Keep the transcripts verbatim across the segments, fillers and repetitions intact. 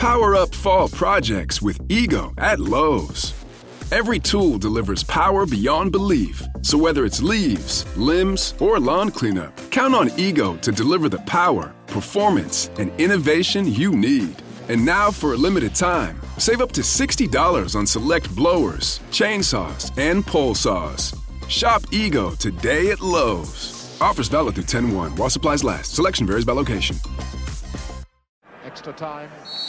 Power up fall projects with Ego at Lowe's. Every tool delivers power beyond belief. So whether it's leaves, limbs, or lawn cleanup, count on Ego to deliver the power, performance, and innovation you need. And now for a limited time, save up to sixty dollars on select blowers, chainsaws, and pole saws. Shop Ego today at Lowe's. Offers valid through ten one while supplies last. Selection varies by location. Extra time.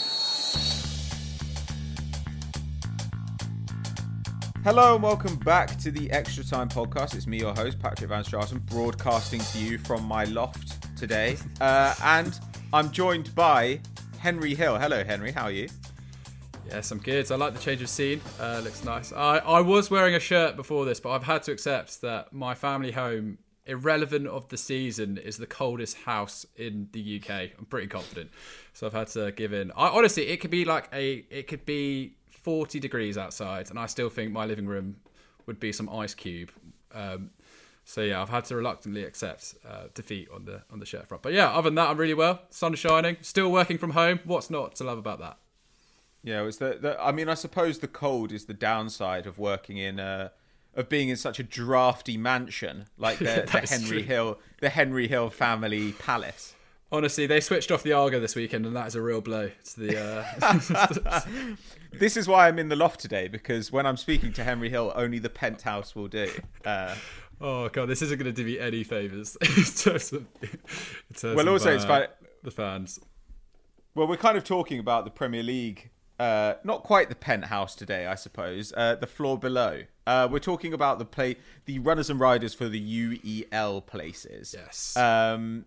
Hello and welcome back to the Extra Time podcast. It's me, your host, Patrick Van Strassen, broadcasting to you from my loft today. Uh, and I'm joined by Henry Hill. Hello, Henry. How are you? Yes, I'm good. I like the change of scene. Uh, looks nice. I, I was wearing a shirt before this, but I've had to accept that my family home, irrelevant of the season, is the coldest house in the U K. I'm pretty confident. So I've had to give in. I, honestly, it could be like a... It could be... forty degrees outside, and I still think my living room would be some ice cube. Um, so yeah, I've had to reluctantly accept uh, defeat on the on the shirt front. But yeah, other than that, I'm really well. Sun is shining. Still working from home. What's not to love about that? Yeah, it's the, the. I mean, I suppose the cold is the downside of working in uh, of being in such a drafty mansion like the, the Henry true. Hill, the Henry Hill family palace. Honestly, they switched off the Argo this weekend, and that is a real blow to the. Uh... This is why I'm in the loft today, because when I'm speaking to Henry Hill, only the penthouse will do. Uh, oh god, this isn't going to do me any favours in terms of. In terms well, also of, uh, it's fun. The fans. Well, we're kind of talking about the Premier League. Uh, not quite the penthouse today, I suppose. Uh, the floor below. Uh, we're talking about the play, the runners and riders for the U E L places. Yes. Um,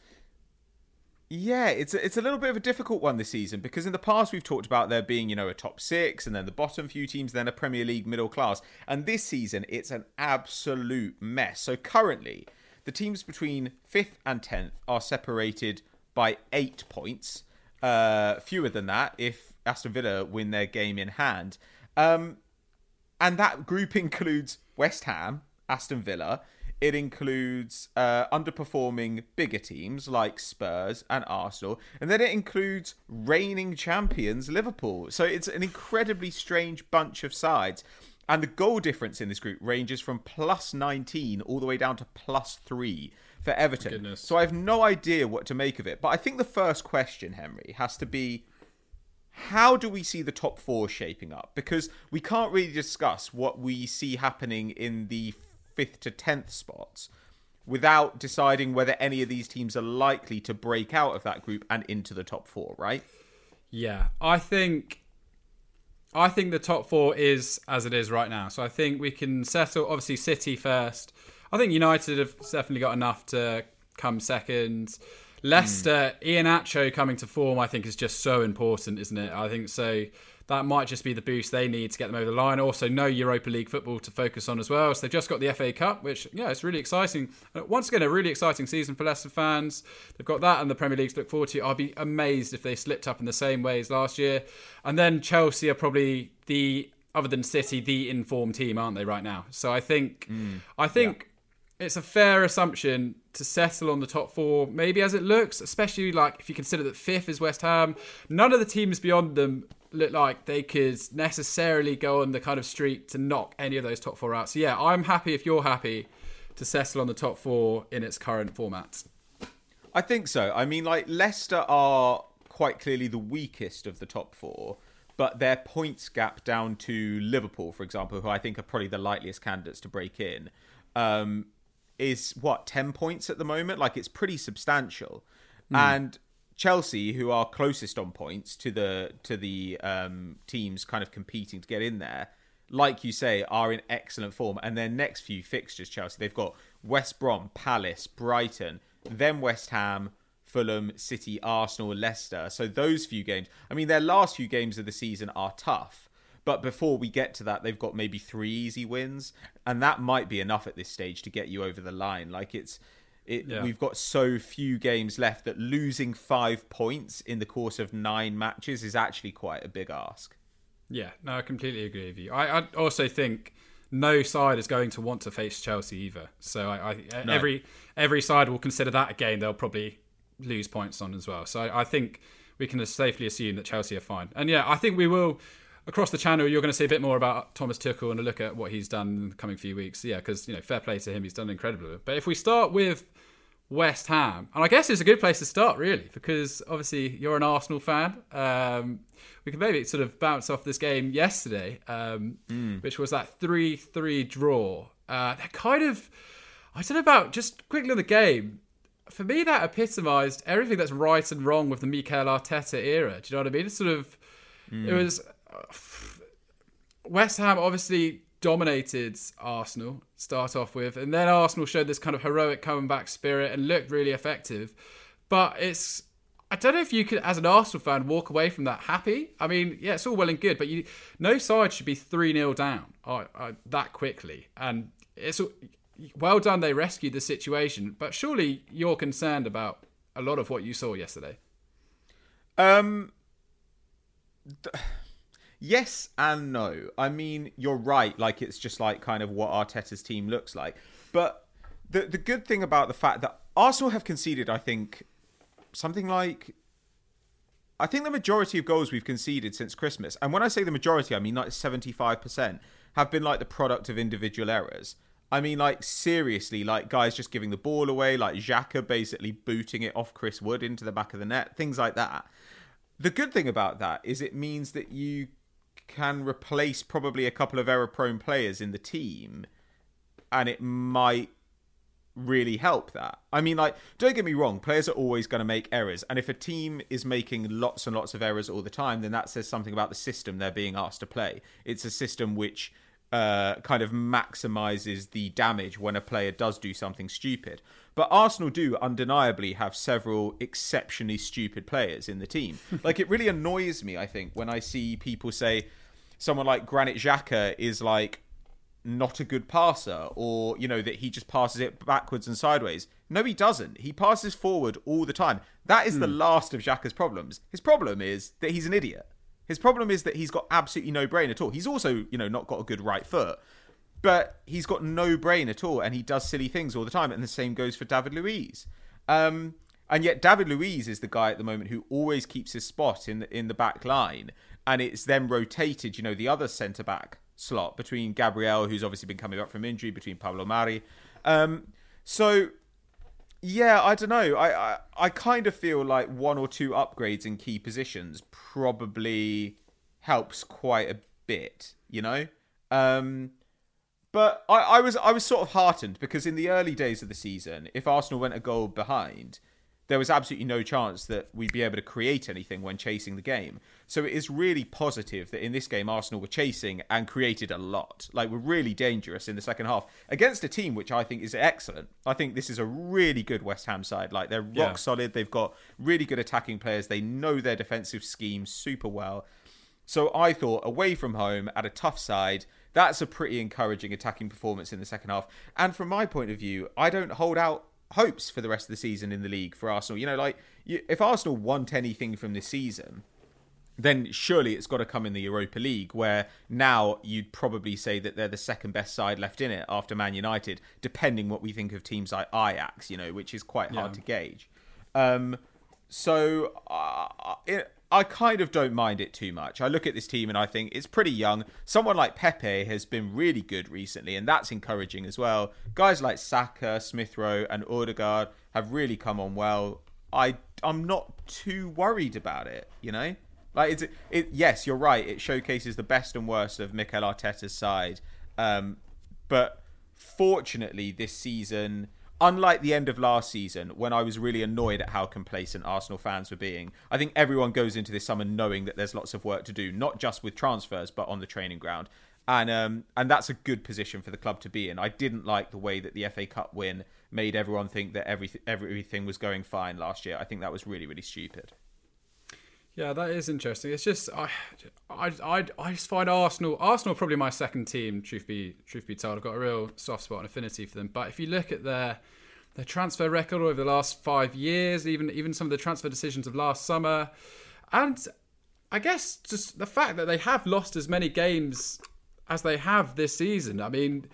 Yeah, it's a, it's a little bit of a difficult one this season, because in the past we've talked about there being, you know, a top six and then the bottom few teams, then a Premier League middle class. And this season, it's an absolute mess. So currently, the teams between fifth and tenth are separated by eight points. Uh, fewer than that if Aston Villa win their game in hand. Um, and that group includes West Ham, Aston Villa. It includes uh, underperforming bigger teams like Spurs and Arsenal. And then it includes reigning champions Liverpool. So it's an incredibly strange bunch of sides. And the goal difference in this group ranges from plus nineteen all the way down to plus three for Everton. Goodness. So I have no idea what to make of it. But I think the first question, Henry, has to be, how do we see the top four shaping up? Because we can't really discuss what we see happening in the fifth to tenth spots without deciding whether any of these teams are likely to break out of that group and into the top four, right? Yeah, I think I think the top four is as it is right now. So I think we can settle, obviously, City first. I think United have definitely got enough to come second. Leicester, mm. Iheanacho coming to form, I think, is just so important, isn't it? I think so. That might just be the boost they need to get them over the line. Also, no Europa League football to focus on as well. So they've just got the F A Cup, which, yeah, it's really exciting. Once again, a really exciting season for Leicester fans. They've got that and the Premier League to look forward to. I'll be amazed if they slipped up in the same way as last year. And then Chelsea are probably the, other than City, the informed team, aren't they, right now? So I think, mm, I think yeah. it's a fair assumption to settle on the top four, maybe as it looks, especially like if you consider that fifth is West Ham. None of the teams beyond them look like they could necessarily go on the kind of streak to knock any of those top four out. So yeah, I'm happy if you're happy to settle on the top four in its current format. I think so. I mean, like, Leicester are quite clearly the weakest of the top four, but their points gap down to Liverpool, for example, who I think are probably the likeliest candidates to break in, um, is what, ten points at the moment? Like, it's pretty substantial. Mm. And Chelsea, who are closest on points to the to the um, teams kind of competing to get in there, like you say, are in excellent form. And their next few fixtures, Chelsea, they've got West Brom, Palace, Brighton, then West Ham, Fulham, City, Arsenal, Leicester. So those few games, I mean, their last few games of the season are tough. But before we get to that, they've got maybe three easy wins. And that might be enough at this stage to get you over the line. Like, it's... It, yeah. We've got so few games left that losing five points in the course of nine matches is actually quite a big ask. Yeah, no, I completely agree with you. I, I also think no side is going to want to face Chelsea either. So I, I no. every every side will consider that a game they'll probably lose points on as well. So I, I think we can safely assume that Chelsea are fine. And yeah, I think we will, across the channel, you're going to see a bit more about Thomas Tuchel and a look at what he's done in the coming few weeks. Yeah, because, you know, fair play to him, he's done incredibly. But if we start with West Ham, and I guess it's a good place to start, really, because obviously you're an Arsenal fan. Um, we can maybe sort of bounce off this game yesterday, um, mm. which was that three three draw. Uh, that kind of, I don't know about, just quickly on the game, for me that epitomised everything that's right and wrong with the Mikel Arteta era. Do you know what I mean? It's sort of, mm. it was, uh, West Ham obviously dominated Arsenal, start off with, and then Arsenal showed this kind of heroic coming back spirit and looked really effective. But it's, I don't know if you could, as an Arsenal fan, walk away from that happy. I mean, yeah, it's all well and good, but you, no side should be three nil down uh, uh, that quickly. And it's well done, they rescued the situation, but surely you're concerned about a lot of what you saw yesterday. Um. Th- Yes and no. I mean, you're right. Like, it's just like kind of what Arteta's team looks like. But the the good thing about the fact that Arsenal have conceded, I think, something like, I think the majority of goals we've conceded since Christmas, and when I say the majority, I mean like seventy-five percent, have been like the product of individual errors. I mean, like, seriously, like guys just giving the ball away, like Xhaka basically booting it off Chris Wood into the back of the net, things like that. The good thing about that is it means that you can replace probably a couple of error-prone players in the team, and it might really help that. I mean, like, don't get me wrong, players are always going to make errors, and if a team is making lots and lots of errors all the time, then that says something about the system they're being asked to play. It's a system which uh, kind of maximizes the damage when a player does do something stupid. But Arsenal do undeniably have several exceptionally stupid players in the team. Like, it really annoys me, I think, when I see people say someone like Granit Xhaka is like not a good passer, or, you know, that he just passes it backwards and sideways. No, he doesn't. He passes forward all the time. That is mm. the last of Xhaka's problems. His problem is that he's an idiot. His problem is that he's got absolutely no brain at all. He's also, you know, not got a good right foot. But he's got no brain at all, and he does silly things all the time. And the same goes for David Luiz. Um, and yet David Luiz is the guy at the moment who always keeps his spot in the, in the back line. And it's then rotated, you know, the other centre-back slot between Gabriel, who's obviously been coming back from injury, between Pablo Mari. Um, so, yeah, I don't know. I, I, I kind of feel like one or two upgrades in key positions probably helps quite a bit, you know? Um... But I, I was I was sort of heartened because in the early days of the season, if Arsenal went a goal behind, there was absolutely no chance that we'd be able to create anything when chasing the game. So it is really positive that in this game, Arsenal were chasing and created a lot. Like, we're really dangerous in the second half against a team which I think is excellent. I think this is a really good West Ham side. Like, they're rock yeah. solid. They've got really good attacking players. They know their defensive scheme super well. So I thought, away from home at a tough side, that's a pretty encouraging attacking performance in the second half. And from my point of view, I don't hold out hopes for the rest of the season in the league for Arsenal. You know, like, you, if Arsenal want anything from this season, then surely it's got to come in the Europa League, where now you'd probably say that they're the second best side left in it after Man United, depending what we think of teams like Ajax, you know, which is quite hard yeah. to gauge. Um, so, uh, it, I kind of don't mind it too much. I look at this team and I think it's pretty young. Someone like Pepe has been really good recently, and that's encouraging as well. Guys like Saka, Smith Rowe and Odegaard have really come on well. I, I'm not too worried about it, you know? Like, it's, it, yes, you're right. It showcases the best and worst of Mikel Arteta's side. Um, but fortunately, this season, unlike the end of last season, when I was really annoyed at how complacent Arsenal fans were being, I think everyone goes into this summer knowing that there's lots of work to do, not just with transfers, but on the training ground. And um, and that's a good position for the club to be in. I didn't like the way that the F A Cup win made everyone think that everything, everything was going fine last year. I think that was really, really stupid. Yeah, that is interesting. It's just I, I, I, I just find Arsenal. Arsenal are probably my second team. Truth be, truth be told, I've got a real soft spot and affinity for them. But if you look at their their transfer record over the last five years, even even some of the transfer decisions of last summer, and I guess just the fact that they have lost as many games as they have this season. I mean,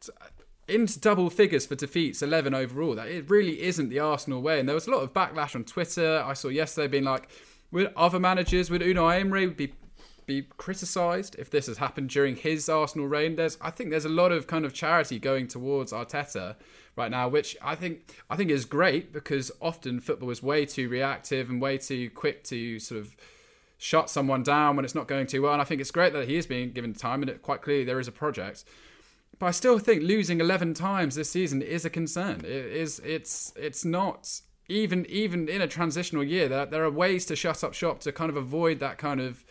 into double figures for defeats, eleven overall. That it really isn't the Arsenal way. And there was a lot of backlash on Twitter. I saw yesterday being like, would other managers, would Unai Emery be be criticised if this has happened during his Arsenal reign? There's, I think there's a lot of kind of charity going towards Arteta right now, which I think I think is great, because often football is way too reactive and way too quick to sort of shut someone down when it's not going too well. And I think it's great that he is being given time, and it, quite clearly there is a project. But I still think losing eleven times this season is a concern. It is, it's, it's not even even in a transitional year. There there are ways to shut up shop to kind of avoid that kind of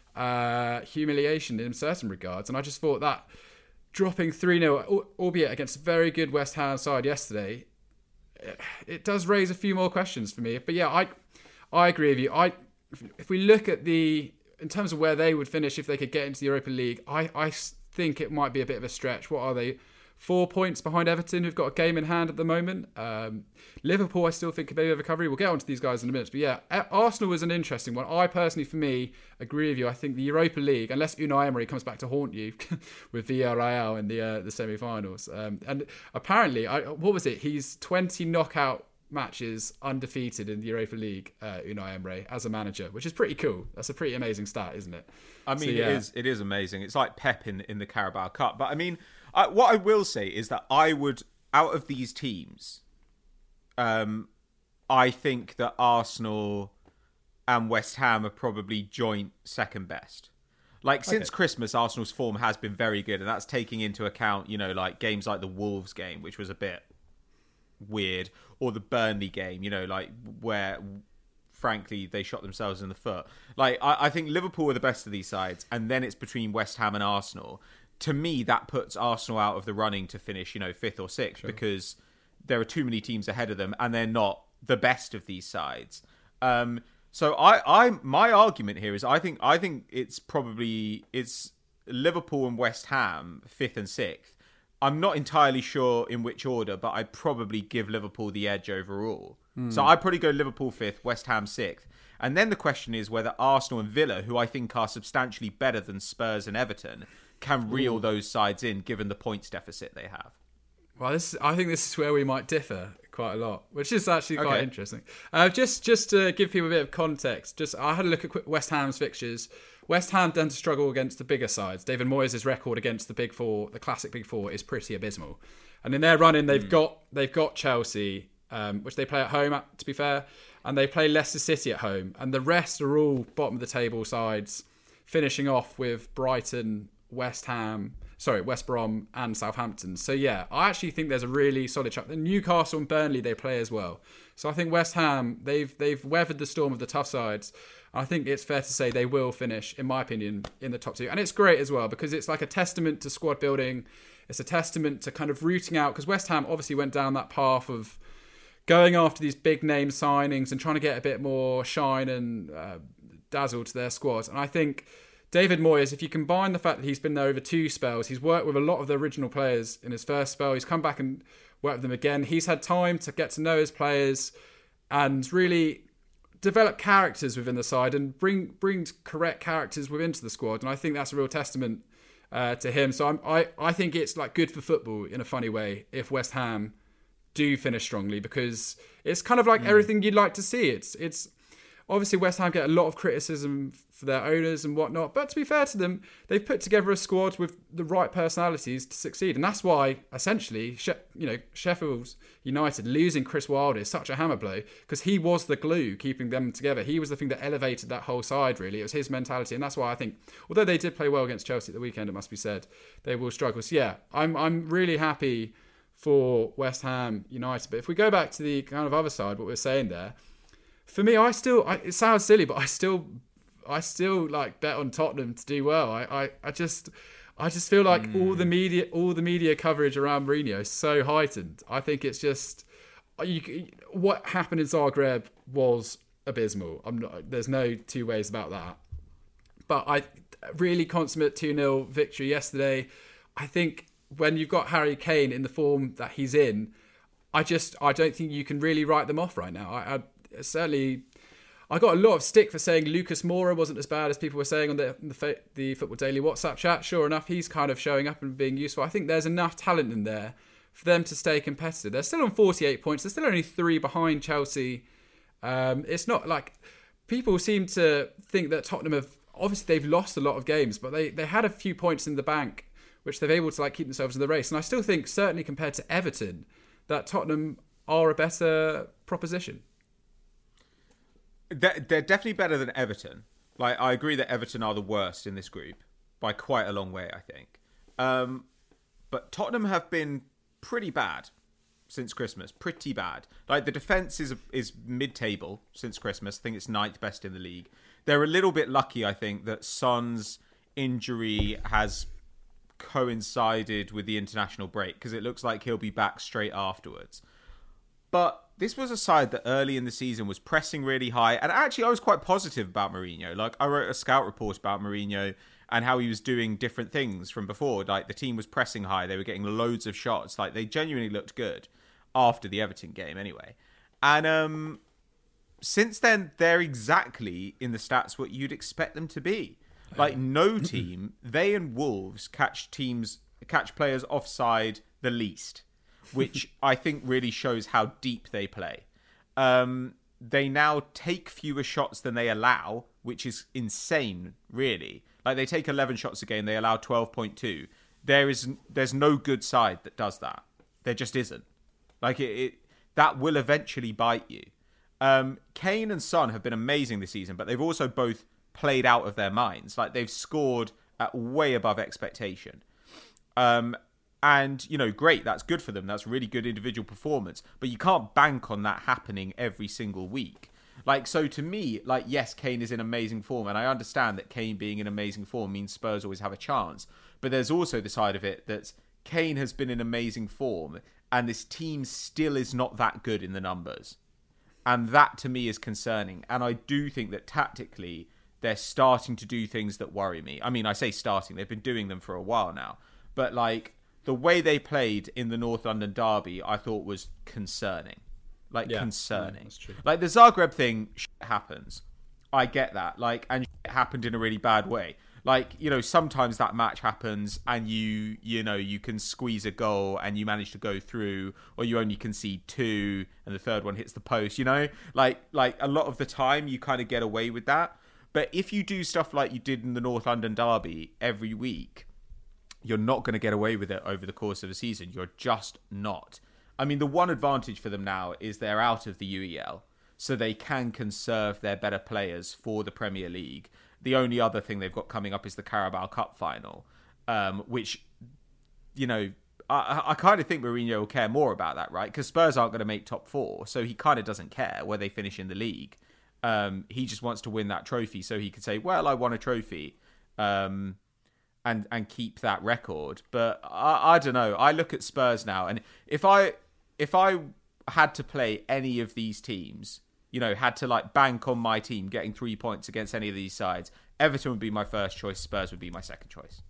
uh, humiliation in certain regards. And I just thought that dropping three nil, albeit against a very good West Ham side yesterday, it, it does raise a few more questions for me. But yeah, I I agree with you. I if we look at the in terms of where they would finish if they could get into the Europa League, I I think it might be a bit of a stretch. What are they? Four points behind Everton, who've got a game in hand at the moment. Um, Liverpool, I still think, could be a recovery. We'll get onto these guys in a minute. But yeah, Arsenal was an interesting one. I personally, for me, agree with you. I think the Europa League, unless Unai Emery comes back to haunt you with Villarreal in the uh, the semi-finals. Um, and apparently, I, what was it? He's twenty knockout matches undefeated in the Europa League, uh, Unai Emery, as a manager, which is pretty cool. That's a pretty amazing stat, isn't it? I mean, so, yeah. it is it is amazing. It's like Pep in, in the Carabao Cup. But I mean... Uh, what I will say is that I would, out of these teams, um, I think that Arsenal and West Ham are probably joint second best. Like, since okay. Christmas, Arsenal's form has been very good, and that's taking into account, you know, like games like the Wolves game, which was a bit weird, or the Burnley game, you know, like where, frankly, they shot themselves in the foot. Like, I, I think Liverpool are the best of these sides, and then it's between West Ham and Arsenal. To me, that puts Arsenal out of the running to finish, you know, fifth or sixth, sure. because there are too many teams ahead of them, and they're not the best of these sides. Um, so I, I, my argument here is, I think, I think it's probably it's Liverpool and West Ham fifth and sixth. I'm not entirely sure in which order, but I'd probably give Liverpool the edge overall. Mm. So I'd probably go Liverpool fifth, West Ham sixth. And then the question is whether Arsenal and Villa, who I think are substantially better than Spurs and Everton, can reel Ooh. those sides in, given the points deficit they have. Well, this I think this is where we might differ quite a lot, which is actually quite okay. interesting. Uh, just just to give people a bit of context, just I had a look at West Ham's fixtures. West Ham tend to struggle against the bigger sides. David Moyes' record against the Big Four, the classic Big Four, is pretty abysmal. And in their running, they've mm. got they've got Chelsea, um, which they play at home, at, to be fair, and they play Leicester City at home. And the rest are all bottom of the table sides, finishing off with Brighton, West Ham, sorry, West Brom and Southampton. So yeah, I actually think there's a really solid chance. Newcastle and Burnley, they play as well. So I think West Ham, they've they've weathered the storm of the tough sides. I think it's fair to say they will finish, in my opinion, in the top two. And it's great as well, because it's like a testament to squad building. It's a testament to kind of rooting out, because West Ham obviously went down that path of going after these big name signings and trying to get a bit more shine and uh, dazzle to their squads. And I think David Moyes, if you combine the fact that he's been there over two spells, he's worked with a lot of the original players in his first spell, he's come back and worked with them again, he's had time to get to know his players and really develop characters within the side and bring bring correct characters within to the squad. And I think that's a real testament uh, to him. So I'm, I, I think it's like good for football in a funny way if West Ham do finish strongly, because it's kind of like mm. everything you'd like to see. It's it's obviously West Ham get a lot of criticism for their owners and whatnot, but to be fair to them, they've put together a squad with the right personalities to succeed, and that's why essentially, you know, Sheffield United losing Chris Wilder is such a hammer blow, because he was the glue keeping them together. He was the thing that elevated that whole side. Really, it was his mentality, and that's why I think, although they did play well against Chelsea at the weekend, it must be said, they will struggle. So yeah, I'm I'm really happy for West Ham United. But if we go back to the kind of other side, what we're saying there. For me, I still, I, it sounds silly, but I still, I still like bet on Tottenham to do well. I, I, I just, I just feel like mm. all the media, all the media coverage around Mourinho is so heightened. I think it's just, you, what happened in Zagreb was abysmal. I'm not, there's no two ways about that. But I really consummate two nil victory yesterday. I think when you've got Harry Kane in the form that he's in, I just, I don't think you can really write them off right now. I, I certainly, I got a lot of stick for saying Lucas Moura wasn't as bad as people were saying on the the, the Football Daily WhatsApp chat. Sure enough, he's kind of showing up and being useful. I think there's enough talent in there for them to stay competitive. They're still on forty-eight points. They're still only three behind Chelsea. Um, it's not like people seem to think that Tottenham have, obviously they've lost a lot of games, but they, they had a few points in the bank, which they've able to like keep themselves in the race. And I still think, certainly compared to Everton, that Tottenham are a better proposition. They're, they're definitely better than Everton. Like, I agree that Everton are the worst in this group by quite a long way, I think. Um, but Tottenham have been pretty bad since Christmas. Pretty bad. Like, the defence is is mid-table since Christmas. I think it's ninth best in the league. They're a little bit lucky, I think, that Son's injury has coincided with the international break, because it looks like he'll be back straight afterwards. But this was a side that early in the season was pressing really high. And actually, I was quite positive about Mourinho. Like, I wrote a scout report about Mourinho and how he was doing different things from before. Like, the team was pressing high. They were getting loads of shots. Like, they genuinely looked good after the Everton game anyway. And um, since then, they're exactly in the stats what you'd expect them to be. Like, no team, they and Wolves catch teams, catch players offside the least, which I think really shows how deep they play. Um, they now take fewer shots than they allow, which is insane, really. Like, they take eleven shots a game, they allow twelve point two. There is, there's no good side that does that. There just isn't. Like, it, it that will eventually bite you. Um, Kane and Son have been amazing this season, but they've also both played out of their minds. Like, they've scored at way above expectation. Um, and, you know, great, that's good for them. That's really good individual performance. But you can't bank on that happening every single week. Like, so to me, like, yes, Kane is in amazing form. And I understand that Kane being in amazing form means Spurs always have a chance. But there's also the side of it that Kane has been in amazing form, and this team still is not that good in the numbers. And that, to me, is concerning. And I do think that tactically, they're starting to do things that worry me. I mean, I say starting. They've been doing them for a while now. But, like, the way they played in the North London derby, I thought was concerning. Like, yeah, concerning. Yeah, that's true. Like, the Zagreb thing, shit happens. I get that. Like, and it happened in a really bad way. Like, you know, sometimes that match happens and you, you know, you can squeeze a goal and you manage to go through, or you only concede two and the third one hits the post, you know? Like, like a lot of the time you kind of get away with that. But if you do stuff like you did in the North London derby every week, you're not going to get away with it over the course of a season. You're just not. I mean, the one advantage for them now is they're out of the U E L, so they can conserve their better players for the Premier League. The only other thing they've got coming up is the Carabao Cup final, um, which, you know, I, I kind of think Mourinho will care more about that, right? Because Spurs aren't going to make top four, so he kind of doesn't care where they finish in the league. Um, he just wants to win that trophy so he could say, well, I won a trophy, um, and and keep that record. But I, I don't know. I look at Spurs now, and if I if I had to play any of these teams, you know, had to like bank on my team getting three points against any of these sides, Everton would be my first choice, Spurs would be my second choice.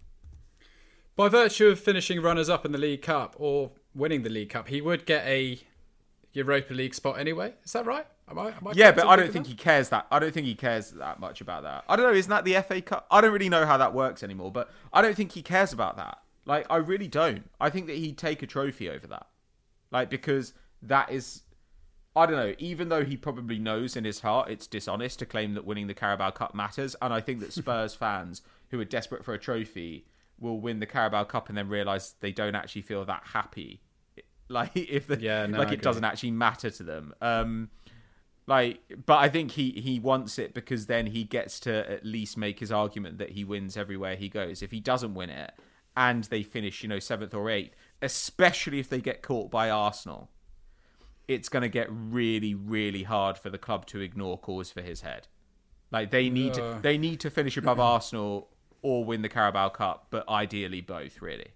By virtue of finishing runners-up in the League Cup or winning the League Cup, he would get a Europa League spot anyway. Is that right? Am I, am I yeah, but I don't think that? he cares that. I don't think he cares that much about that. I don't know. Isn't that the F A Cup? I don't really know how that works anymore, but I don't think he cares about that. Like, I really don't. I think that he'd take a trophy over that. Like, because that is, I don't know, even though he probably knows in his heart it's dishonest to claim that winning the Carabao Cup matters. And I think that Spurs fans who are desperate for a trophy will win the Carabao Cup and then realise they don't actually feel that happy. Like, if the, yeah, no, like it doesn't actually matter to them. Um, like, but I think he, he wants it because then he gets to at least make his argument that he wins everywhere he goes. If he doesn't win it and they finish, you know, seventh or eighth, especially if they get caught by Arsenal, it's going to get really, really hard for the club to ignore cause for his head. Like, they need uh. to, they need to finish above Arsenal or win the Carabao Cup, but ideally both, really.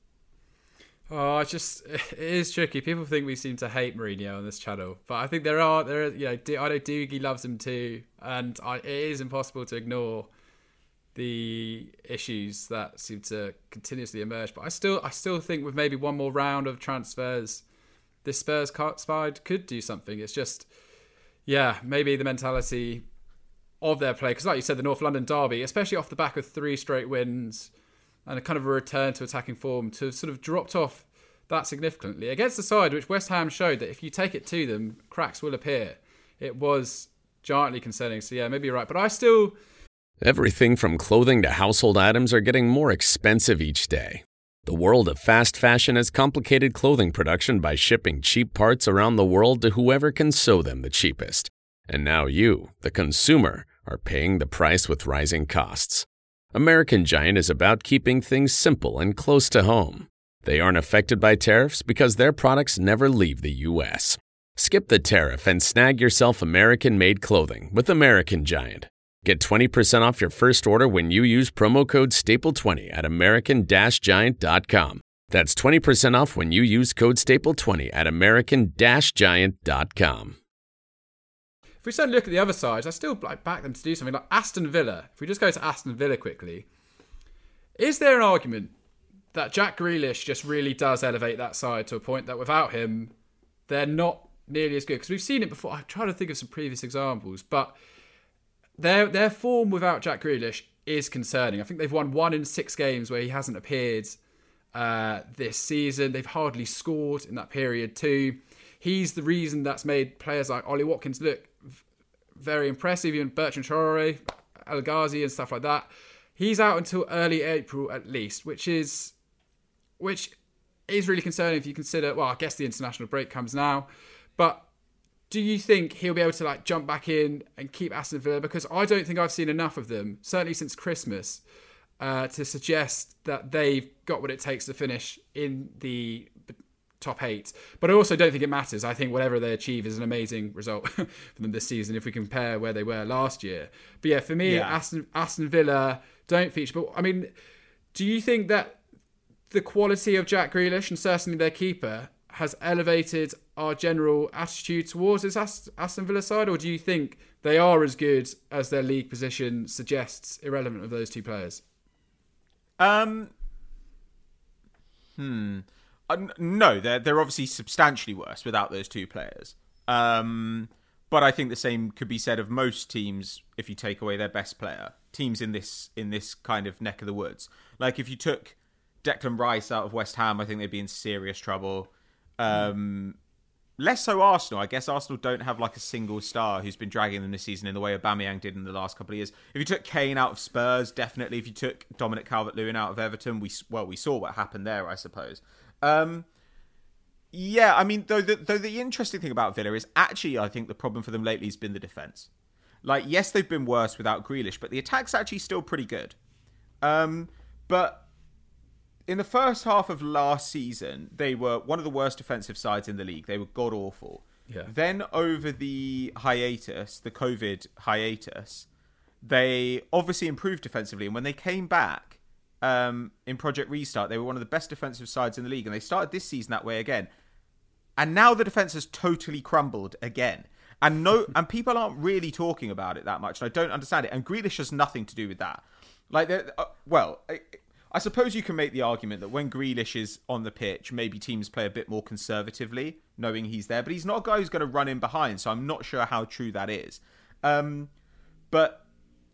Oh, it's just, it is tricky. People think we seem to hate Mourinho on this channel, but I think there are, there are, you know, I know Doogie loves him too, and I, it is impossible to ignore the issues that seem to continuously emerge. But I still, I still think with maybe one more round of transfers, this Spurs side could do something. It's just, yeah, maybe the mentality of their play, because like you said, the North London derby, especially off the back of three straight wins and a kind of a return to attacking form, to have sort of dropped off that significantly against the side which West Ham showed that if you take it to them, cracks will appear. It was giantly concerning. So yeah, maybe you're right. But I still... Everything from clothing to household items are getting more expensive each day. The world of fast fashion has complicated clothing production by shipping cheap parts around the world to whoever can sew them the cheapest. And now you, the consumer, are paying the price with rising costs. American Giant is about keeping things simple and close to home. They aren't affected by tariffs because their products never leave the U S. Skip the tariff and snag yourself American-made clothing with American Giant. Get twenty percent off your first order when you use promo code staple twenty at american giant dot com. That's twenty percent off when you use code staple twenty at american giant dot com. If we suddenly look at the other sides, I still like back them to do something like Aston Villa. If we just go to Aston Villa quickly, is there an argument that Jack Grealish just really does elevate that side to a point that without him, they're not nearly as good? Because we've seen it before. I'm trying to think of some previous examples, but Their their form without Jack Grealish is concerning. I think they've won one in six games where he hasn't appeared uh, this season. They've hardly scored in that period too. He's the reason that's made players like Ollie Watkins look very impressive, even Bertrand Traore, El Ghazi and stuff like that. He's out until early April at least, which is which is really concerning if you consider, well, I guess the international break comes now, but do you think he'll be able to like jump back in and keep Aston Villa? Because I don't think I've seen enough of them, certainly since Christmas, uh, to suggest that they've got what it takes to finish in the top eight. But I also don't think it matters. I think whatever they achieve is an amazing result for them this season if we compare where they were last year. But yeah, for me, yeah. Aston, Aston Villa don't feature. But I mean, do you think that the quality of Jack Grealish and certainly their keeper has elevated our general attitude towards this Aston Villa side, or do you think they are as good as their league position suggests, irrelevant of those two players? Um, hmm. Uh, no, they're they're obviously substantially worse without those two players. Um, but I think the same could be said of most teams if you take away their best player. Teams in this in this kind of neck of the woods, like if you took Declan Rice out of West Ham, I think they'd be in serious trouble. Um, less so Arsenal. I guess Arsenal don't have like a single star who's been dragging them this season in the way Aubameyang did in the last couple of years. If you took Kane out of Spurs, definitely. If you took Dominic Calvert-Lewin out of Everton, we well we saw what happened there, I suppose. Um, yeah, I mean, though the, though the interesting thing about Villa is actually, I think the problem for them lately has been the defence. Like, yes, they've been worse without Grealish, but the attack's actually still pretty good. Um, but in the first half of last season, they were one of the worst defensive sides in the league. They were god-awful. Yeah. Then over the hiatus, the COVID hiatus, they obviously improved defensively. And when they came back um, in Project Restart, they were one of the best defensive sides in the league. And they started this season that way again. And now the defence has totally crumbled again. And no, and people aren't really talking about it that much. And I don't understand it. And Grealish has nothing to do with that. Like, uh, well... I, I suppose you can make the argument that when Grealish is on the pitch, maybe teams play a bit more conservatively, knowing he's there. But he's not a guy who's going to run in behind, so I'm not sure how true that is. Um, but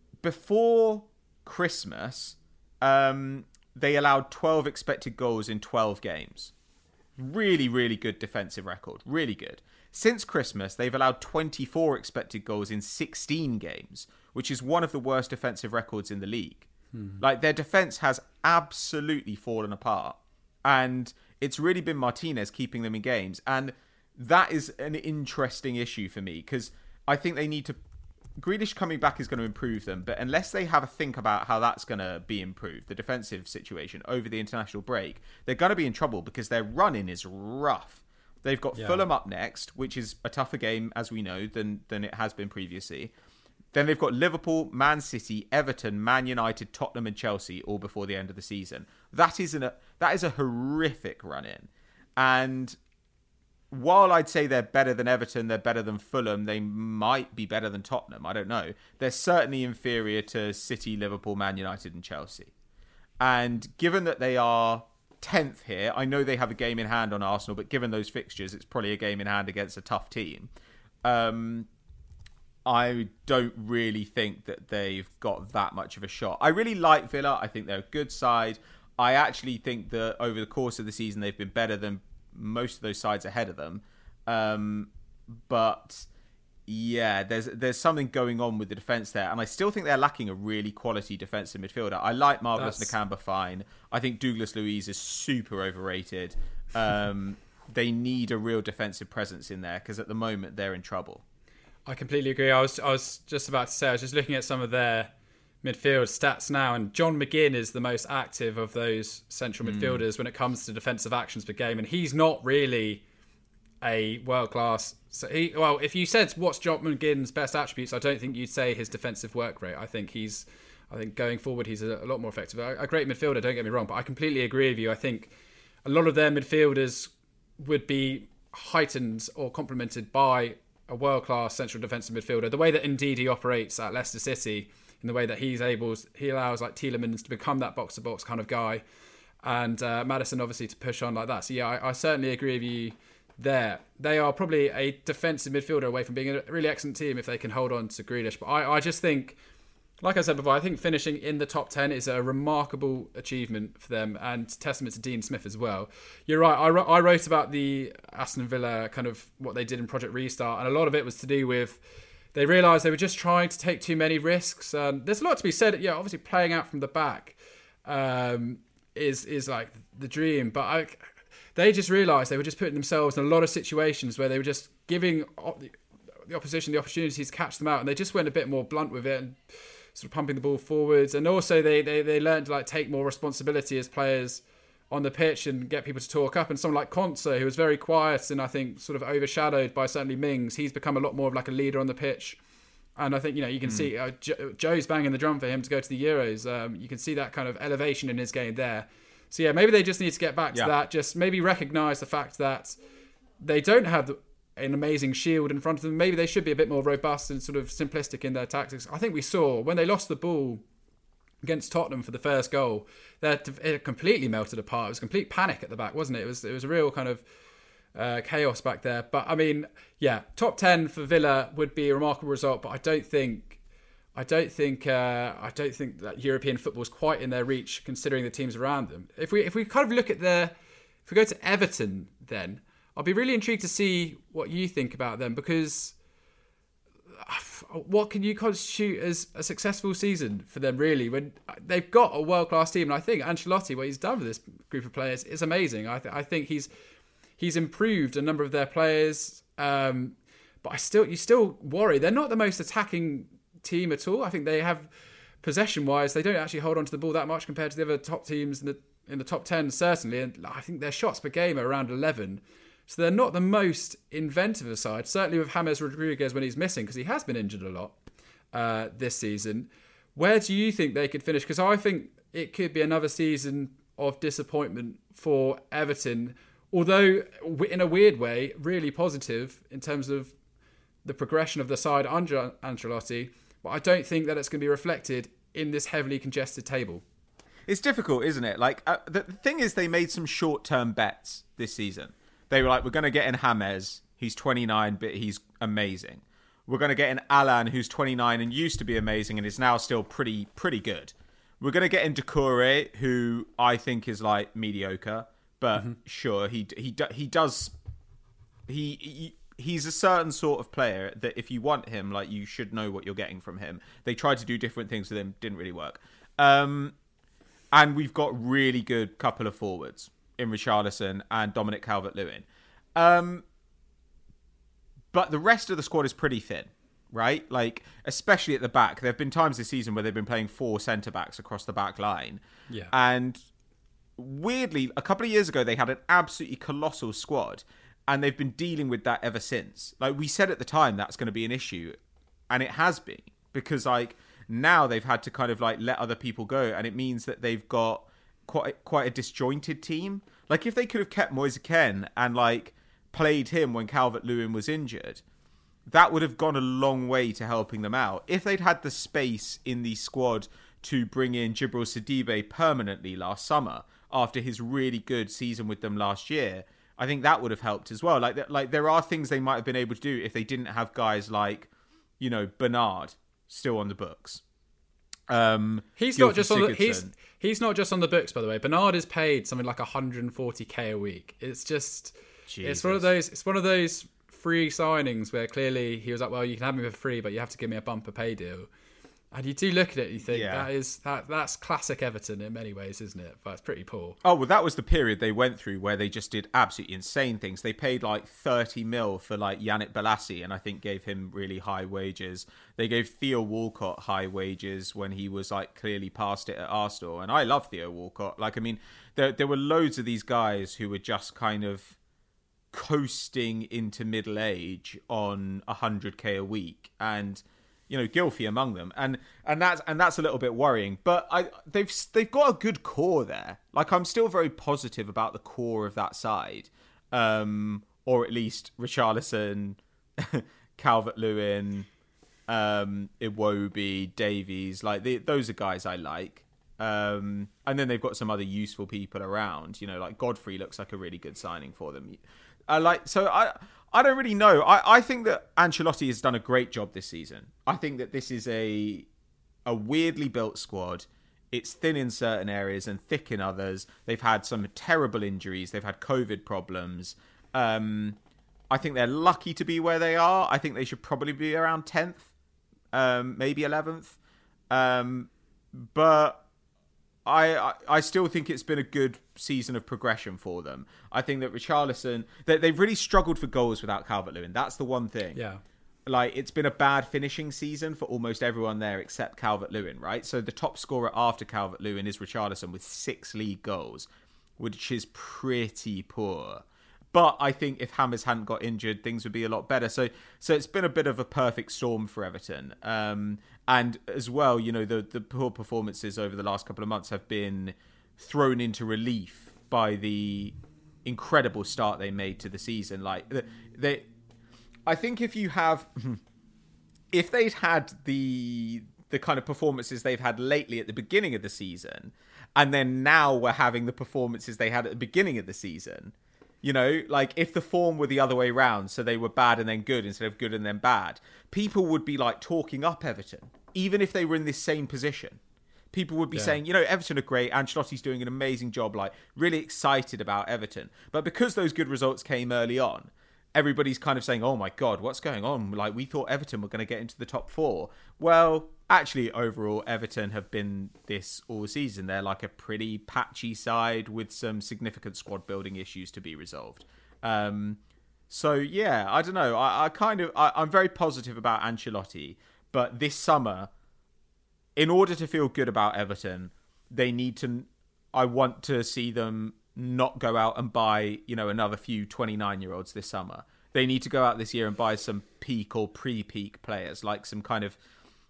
before Christmas, um, they allowed twelve expected goals in twelve games. Really, really good defensive record. Really good. Since Christmas, they've allowed twenty-four expected goals in sixteen games, which is one of the worst defensive records in the league. Hmm. Like, their defense has absolutely fallen apart. And it's really been Martinez keeping them in games. And that is an interesting issue for me, because I think they need to... Grealish coming back is going to improve them, but unless they have a think about how that's going to be improved, the defensive situation over the international break, they're going to be in trouble because their run-in is rough. They've got yeah. Fulham up next, which is a tougher game, as we know, than, than it has been previously. Then they've got Liverpool, Man City, Everton, Man United, Tottenham and Chelsea all before the end of the season. That is, an, that is a horrific run-in. And while I'd say they're better than Everton, they're better than Fulham, they might be better than Tottenham. I don't know. They're certainly inferior to City, Liverpool, Man United and Chelsea. And given that they are tenth here, I know they have a game in hand on Arsenal, but given those fixtures, it's probably a game in hand against a tough team. Um... I don't really think that they've got that much of a shot. I really like Villa. I think they're a good side. I actually think that over the course of the season, they've been better than most of those sides ahead of them. Um, but Yeah, there's there's something going on with the defence there, and I still think they're lacking a really quality defensive midfielder. I like Marvelous That's... Nakamba fine. I think Douglas Luiz is super overrated. Um, they need a real defensive presence in there because at the moment they're in trouble. I completely agree. I was I was just about to say I was just looking at some of their midfield stats now, and John McGinn is the most active of those central mm. midfielders when it comes to defensive actions per game, and he's not really a world class. So he, well, if you said what's John McGinn's best attributes, I don't think you'd say his defensive work rate. I think he's, I think going forward he's a, a lot more effective. A, a great midfielder, don't get me wrong, but I completely agree with you. I think a lot of their midfielders would be heightened or complemented by a world class central defensive midfielder. The way that indeed he operates at Leicester City, in the way that he's able, he allows like Tielemans to become that box to box kind of guy, and uh, Maddison obviously to push on like that. So yeah, I, I certainly agree with you. There, they are probably a defensive midfielder away from being a really excellent team if they can hold on to Grealish. But I, I just think, like I said before, I think finishing in the top ten is a remarkable achievement for them and testament to Dean Smith as well. You're right, I, I wrote about the Aston Villa, kind of what they did in Project Restart, and a lot of it was to do with they realised they were just trying to take too many risks. Um, there's a lot to be said. Yeah, obviously playing out from the back um, is is like the dream, but I. They just realised they were just putting themselves in a lot of situations where they were just giving the opposition the opportunities to catch them out, and they just went a bit more blunt with it and sort of pumping the ball forwards. And also they they, they learned to like take more responsibility as players on the pitch and get people to talk up. And someone like Konsa, who was very quiet and I think sort of overshadowed by certainly Mings, he's become a lot more of like a leader on the pitch. And I think, you know, you can mm. see uh, jo- Joe's banging the drum for him to go to the Euros. Um, you can see that kind of elevation in his game there. So yeah, maybe they just need to get back to yeah. that. Just maybe recognise the fact that they don't have the, an amazing shield in front of them. Maybe they should be a bit more robust and sort of simplistic in their tactics. I think we saw when they lost the ball against Tottenham for the first goal, that it completely melted apart. It was complete panic at the back, wasn't it? It was it was a real kind of uh, chaos back there. But I mean, yeah, top ten for Villa would be a remarkable result. But I don't think. I don't think uh, I don't think that European football is quite in their reach, considering the teams around them. If we if we kind of look at the, if we go to Everton, then I'll be really intrigued to see what you think about them, because what can you constitute as a successful season for them really when they've got a world class team? And I think Ancelotti, what he's done with this group of players is amazing. I th- I think he's he's improved a number of their players, um, but I still you still worry they're not the most attacking team at all. I think they have possession wise, they don't actually hold on to the ball that much compared to the other top teams in the in the top ten certainly, and I think their shots per game are around eleven, so they're not the most inventive aside, certainly with James Rodriguez when he's missing, because he has been injured a lot uh, this season. Where do you think they could finish? Because I think it could be another season of disappointment for Everton, although in a weird way really positive in terms of the progression of the side under Ancelotti. But I don't think that it's going to be reflected in this heavily congested table. It's difficult, isn't it? Like uh, the thing is, they made some short-term bets this season. They were like, we're going to get in James. He's twenty-nine, but he's amazing. We're going to get in Alan, who's twenty-nine and used to be amazing and is now still pretty pretty good. We're going to get in Doucouré, who I think is like mediocre, but mm-hmm. sure, he he he does he. he He's a certain sort of player that if you want him, like, you should know what you're getting from him. They tried to do different things with him, didn't really work. Um, and we've got really good couple of forwards in Richarlison and Dominic Calvert-Lewin. Um, but the rest of the squad is pretty thin, right? Like, especially at the back. There have been times this season where they've been playing four centre-backs across the back line. Yeah. And weirdly, a couple of years ago, they had an absolutely colossal squad. And they've been dealing with that ever since. Like we said at the time, that's going to be an issue. And it has been. Because like now they've had to kind of like let other people go. And it means that they've got quite quite a disjointed team. Like if they could have kept Moise Kean and like played him when Calvert-Lewin was injured, that would have gone a long way to helping them out. If they'd had the space in the squad to bring in Djibril Sidibe permanently last summer after his really good season with them last year, I think that would have helped as well. Like, like there are things they might have been able to do if they didn't have guys like, you know, Bernard still on the books. Um, he's not just on the, he's he's not just on the books, by the way. Bernard is paid something like one hundred forty k a week. It's just Jesus. it's one of those it's one of those free signings where clearly he was like, well, you can have me for free, but you have to give me a bumper pay deal. And you do look at it and you think Yeah. that is that that's classic Everton in many ways, isn't it? But it's pretty poor. Oh, well, that was the period they went through where they just did absolutely insane things. They paid like thirty mil for like Yannick Bolasie, and I think gave him really high wages. They gave Theo Walcott high wages when he was like clearly past it at Arsenal. And I love Theo Walcott. Like, I mean, there, there were loads of these guys who were just kind of coasting into middle age on one hundred k a week. And you know, Gylfi among them, and and that's and that's a little bit worrying. But I they've they've got a good core there. Like, I'm still very positive about the core of that side, um, or at least Richarlison, Calvert-Lewin, um, Iwobi, Davies. Like, they, those are guys I like. Um, and then they've got some other useful people around. You know, like Godfrey looks like a really good signing for them. I like so I. I don't really know. I, I think that Ancelotti has done a great job this season. I think that this is a a weirdly built squad. It's thin in certain areas and thick in others. They've had some terrible injuries. They've had COVID problems. Um, I think they're lucky to be where they are. I think they should probably be around tenth, um, maybe eleventh. Um, but I, I I still think it's been a good season of progression for them. I think that Richarlison, they, they've really struggled for goals without Calvert-Lewin. That's the one thing. Yeah. Like, it's been a bad finishing season for almost everyone there except Calvert-Lewin, right? So the top scorer after Calvert-Lewin is Richarlison with six league goals, which is pretty poor. But I think if Hammers hadn't got injured, things would be a lot better. So so it's been a bit of a perfect storm for Everton. Um, and as well, you know, the, the poor performances over the last couple of months have been thrown into relief by the incredible start they made to the season. Like, they, I think if you have, if they'd had the the kind of performances they've had lately at the beginning of the season, and then now we're having the performances they had at the beginning of the season, you know, like if the form were the other way round, so they were bad and then good instead of good and then bad, people would be like talking up Everton, even if they were in this same position. People would be yeah. saying, you know, Everton are great. Ancelotti's doing an amazing job, like really excited about Everton. But because those good results came early on, everybody's kind of saying, oh my God, what's going on? Like, we thought Everton were going to get into the top four. Well, actually, overall, Everton have been this all season. They're like a pretty patchy side with some significant squad building issues to be resolved. Um, so, yeah, I don't know. I, I kind of, I, I'm very positive about Ancelotti. But this summer, in order to feel good about Everton, they need to, I want to see them not go out and buy, you know, another few twenty-nine-year-olds this summer. They need to go out this year and buy some peak or pre-peak players, like some kind of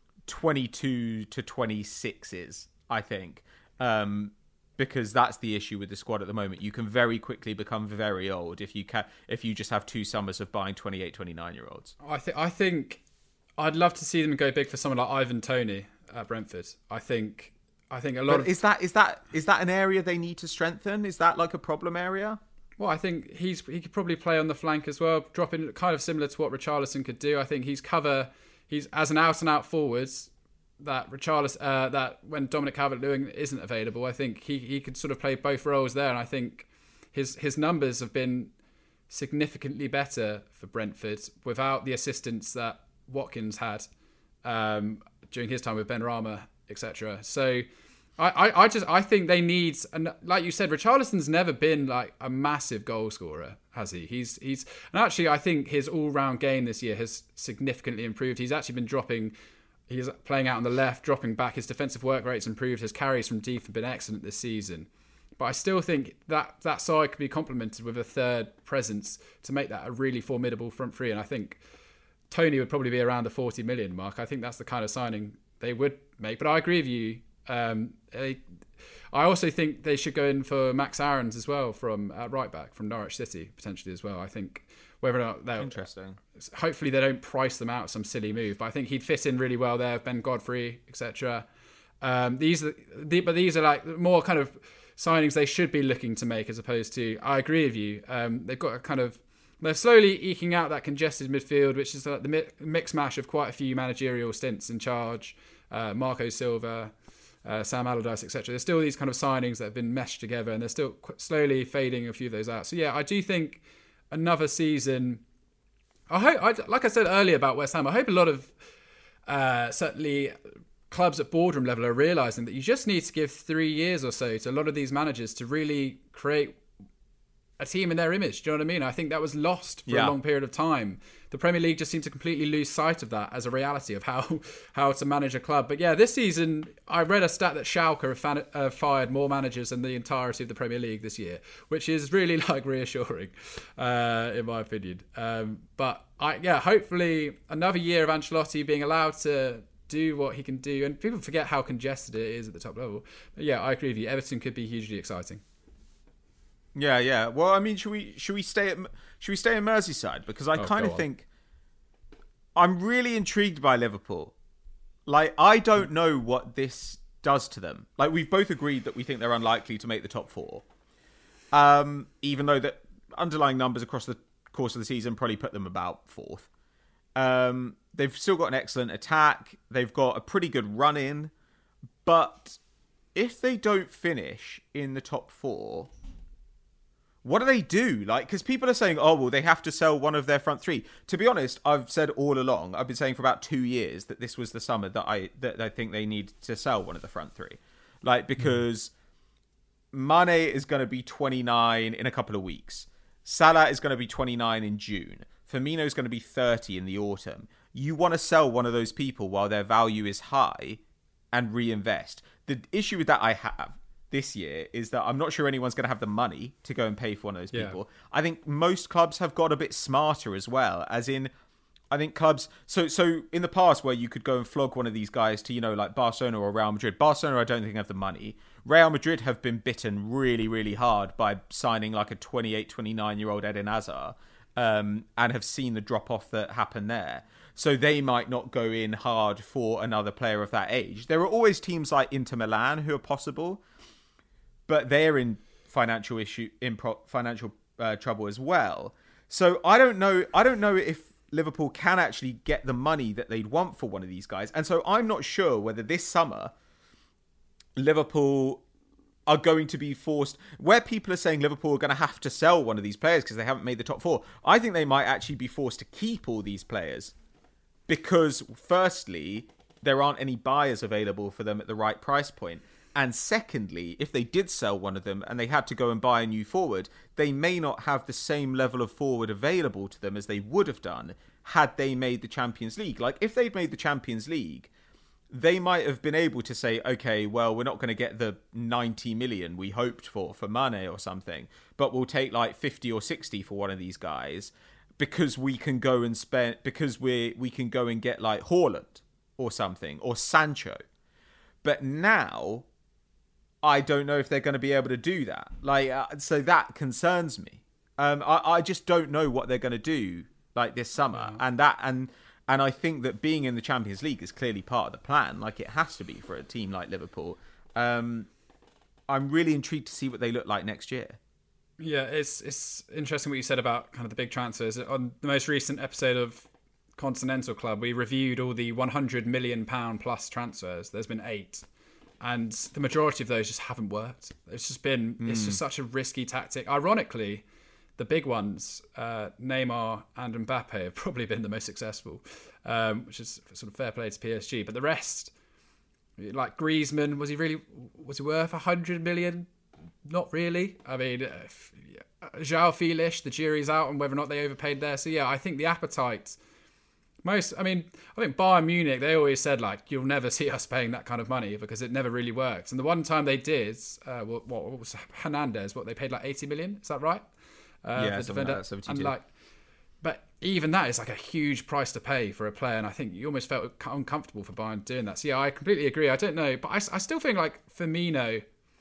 twenty-two to twenty-sixes, I think. Um, because that's the issue with the squad at the moment. You can very quickly become very old if you can, if you just have two summers of buying twenty-eight, twenty-nine-year-olds. I, th- I think I'd love to see them go big for someone like Ivan Toney at Brentford. I think... I think a lot but of is that is that is that an area they need to strengthen? Is that like a problem area? Well, I think he's he could probably play on the flank as well, dropping kind of similar to what Richarlison could do. I think he's cover he's as an out and out forwards that Richarlison uh, that when Dominic Calvert-Lewin isn't available, I think he he could sort of play both roles there, and I think his his numbers have been significantly better for Brentford without the assistance that Watkins had um, during his time with Benrahma, et cetera. So I, I, I just I think they need, and like you said, Richarlison's never been like a massive goal scorer, has he? He's he's and actually I think his all round game this year has significantly improved. He's actually been dropping, he's playing out on the left, dropping back. His defensive work rate's improved. His carries from deep have been excellent this season. But I still think that that side could be complemented with a third presence to make that a really formidable front three. And I think Toney would probably be around the forty million mark. I think that's the kind of signing they would make. But I agree with you. Um, I, I also think they should go in for Max Aarons as well from uh, right back from Norwich City potentially as well. I think whether or not they're interesting. Hopefully they don't price them out some silly move, but I think he'd fit in really well there. Ben Godfrey, et cetera. Um, these are the, but these are like more kind of signings they should be looking to make as opposed to. I agree with you. Um, they've got a kind of. They're slowly eking out that congested midfield, which is like the mix mash of quite a few managerial stints in charge. Uh, Marco Silva, uh, Sam Allardyce, et cetera. There's still these kind of signings that have been meshed together, and they're still qu- slowly fading a few of those out. So yeah, I do think another season I hope, I, like I said earlier about West Ham, I hope a lot of uh, certainly clubs at boardroom level are realising that you just need to give three years or so to a lot of these managers to really create a team in their image. Do you know what I mean? I think that was lost for yeah. a long period of time. The Premier League just seemed to completely lose sight of that as a reality of how how to manage a club. But yeah, this season, I read a stat that Schalke have fan, uh, fired more managers than the entirety of the Premier League this year, which is really like reassuring, uh, in my opinion. Um, but I, yeah, hopefully another year of Ancelotti being allowed to do what he can do. And people forget how congested it is at the top level. But yeah, I agree with you. Everton could be hugely exciting. Yeah, yeah. Well, I mean, should we should we stay at should we stay in Merseyside? Because I Oh, kind go of on. think I'm really intrigued by Liverpool. Like, I don't know what this does to them. Like, we've both agreed that we think they're unlikely to make the top four. Um, even though the underlying numbers across the course of the season probably put them about fourth. Um, they've still got an excellent attack. They've got a pretty good run in. But if they don't finish in the top four, what do they do? Like, because people are saying, oh, well, they have to sell one of their front three. To be honest, I've said all along, I've been saying for about two years that this was the summer that I that I think they need to sell one of the front three. Like, because mm. Mane is going to be twenty-nine in a couple of weeks. Salah is going to be twenty-nine in June. Firmino is going to be thirty in the autumn. You want to sell one of those people while their value is high and reinvest. The issue with that I have this year is that I'm not sure anyone's going to have the money to go and pay for one of those Yeah. people. I think most clubs have got a bit smarter as well, as in, I think clubs, so so in the past where you could go and flog one of these guys to, you know, like Barcelona or Real Madrid. Barcelona, I don't think have the money. Real Madrid have been bitten really, really hard by signing like a twenty-eight, twenty-nine-year-old Eden Hazard, um, and have seen the drop-off that happened there. So they might not go in hard for another player of that age. There are always teams like Inter Milan who are possible, but they're in financial issue, in pro, financial uh, trouble as well. So I don't know. I don't know if Liverpool can actually get the money that they'd want for one of these guys. And so I'm not sure whether this summer Liverpool are going to be forced, where people are saying Liverpool are going to have to sell one of these players because they haven't made the top four. I think they might actually be forced to keep all these players because, firstly, there aren't any buyers available for them at the right price point. And secondly, if they did sell one of them and they had to go and buy a new forward, they may not have the same level of forward available to them as they would have done had they made the Champions League. Like, if they'd made the Champions League, they might have been able to say, okay, well, we're not going to get the ninety million we hoped for for Mane or something, but we'll take like fifty or sixty for one of these guys because we can go and spend, because we we can go and get like Haaland or something, or Sancho. But now I don't know if they're going to be able to do that. Like, uh, so that concerns me. Um, I, I just don't know what they're going to do like this summer, yeah. and that and and I think that being in the Champions League is clearly part of the plan. Like, it has to be for a team like Liverpool. Um, I'm really intrigued to see what they look like next year. Yeah, it's it's interesting what you said about kind of the big transfers. On the most recent episode of Continental Club, we reviewed all the one hundred million pounds plus transfers. There's been eight. And the majority of those just haven't worked. It's just been, mm. it's just such a risky tactic. Ironically, the big ones, uh, Neymar and Mbappe, have probably been the most successful, um, which is sort of fair play to P S G. But the rest, like Griezmann, was he really, was he worth one hundred million? Not really. I mean, uh, João Felix, the jury's out on whether or not they overpaid there. So yeah, I think the appetite... Most, I mean, I think Bayern Munich, they always said, like, you'll never see us paying that kind of money because it never really worked. And the one time they did, uh, what, what was Hernandez, what, they paid like eighty million? Is that right? Uh, yeah, something like that, seventy-two. And like, but even that is like a huge price to pay for a player. And I think you almost felt uncomfortable for Bayern doing that. So yeah, I completely agree. I don't know. But I, I still think like Firmino,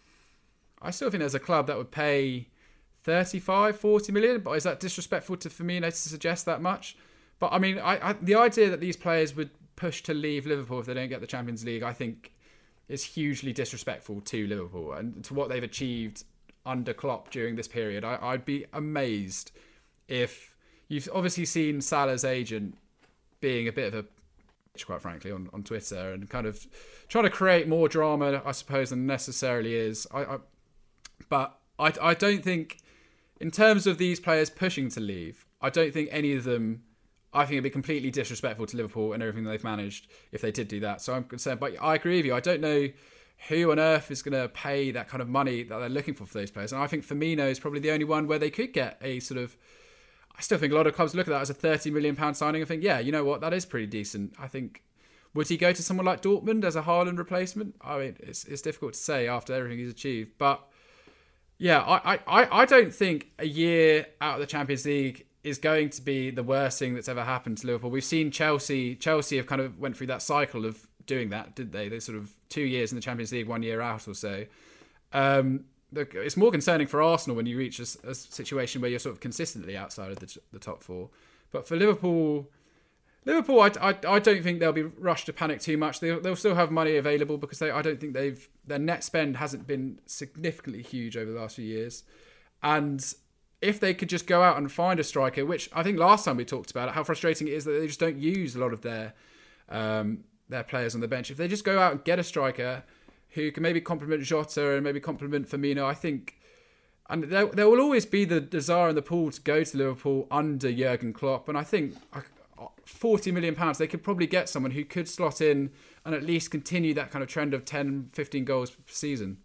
I still think there's a club that would pay thirty-five, forty million. But is that disrespectful to Firmino to suggest that much? But I mean, I, I, the idea that these players would push to leave Liverpool if they don't get the Champions League, I think, is hugely disrespectful to Liverpool and to what they've achieved under Klopp during this period. I, I'd be amazed if you've obviously seen Salah's agent being a bit of a, quite frankly, on, on Twitter and kind of trying to create more drama, I suppose, than necessarily is. I, I but I, I don't think, in terms of these players pushing to leave, I don't think any of them I think it'd be completely disrespectful to Liverpool and everything they've managed if they did do that. So I'm concerned. But I agree with you. I don't know who on earth is going to pay that kind of money that they're looking for for those players. And I think Firmino is probably the only one where they could get a sort of... I still think a lot of clubs look at that as a thirty million pounds signing and think, yeah, you know what, that is pretty decent. I think, would he go to someone like Dortmund as a Haaland replacement? I mean, it's it's difficult to say after everything he's achieved. But yeah, I, I, I don't think a year out of the Champions League is going to be the worst thing that's ever happened to Liverpool. We've seen Chelsea, Chelsea have kind of went through that cycle of doing that, didn't they? They sort of two years in the Champions League, one year out or so. Um, It's more concerning for Arsenal when you reach a, a situation where you're sort of consistently outside of the, the top four. But for Liverpool, Liverpool, I, I, I don't think they'll be rushed to panic too much. They'll, they'll still have money available because they, I don't think they've their net spend hasn't been significantly huge over the last few years. And if they could just go out and find a striker, which I think last time we talked about it, how frustrating it is that they just don't use a lot of their um, their players on the bench. If they just go out and get a striker who can maybe complement Jota and maybe complement Firmino, I think, and there, there will always be the desire and the pull to go to Liverpool under Jurgen Klopp, and I think forty million pounds, they could probably get someone who could slot in and at least continue that kind of trend of ten, fifteen goals per season.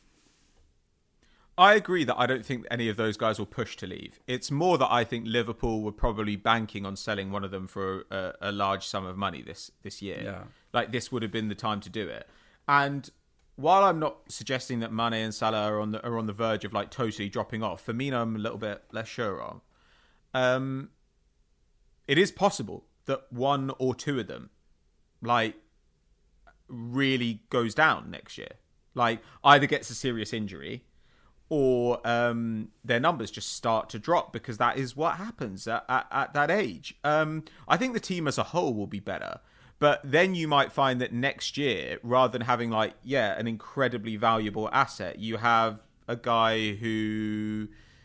I agree that I don't think any of those guys will push to leave. It's more that I think Liverpool were probably banking on selling one of them for a, a large sum of money this, this year. Yeah. Like, this would have been the time to do it. And while I'm not suggesting that Mane and Salah are on the are on the verge of like totally dropping off, Firmino I'm a little bit less sure on. Um, it is possible that one or two of them, like, really goes down next year. Like, either gets a serious injury, or um, their numbers just start to drop because that is what happens at, at, at that age. Um, I think the team as a whole will be better. But then you might find that next year, rather than having like, yeah, an incredibly valuable asset, you have a guy who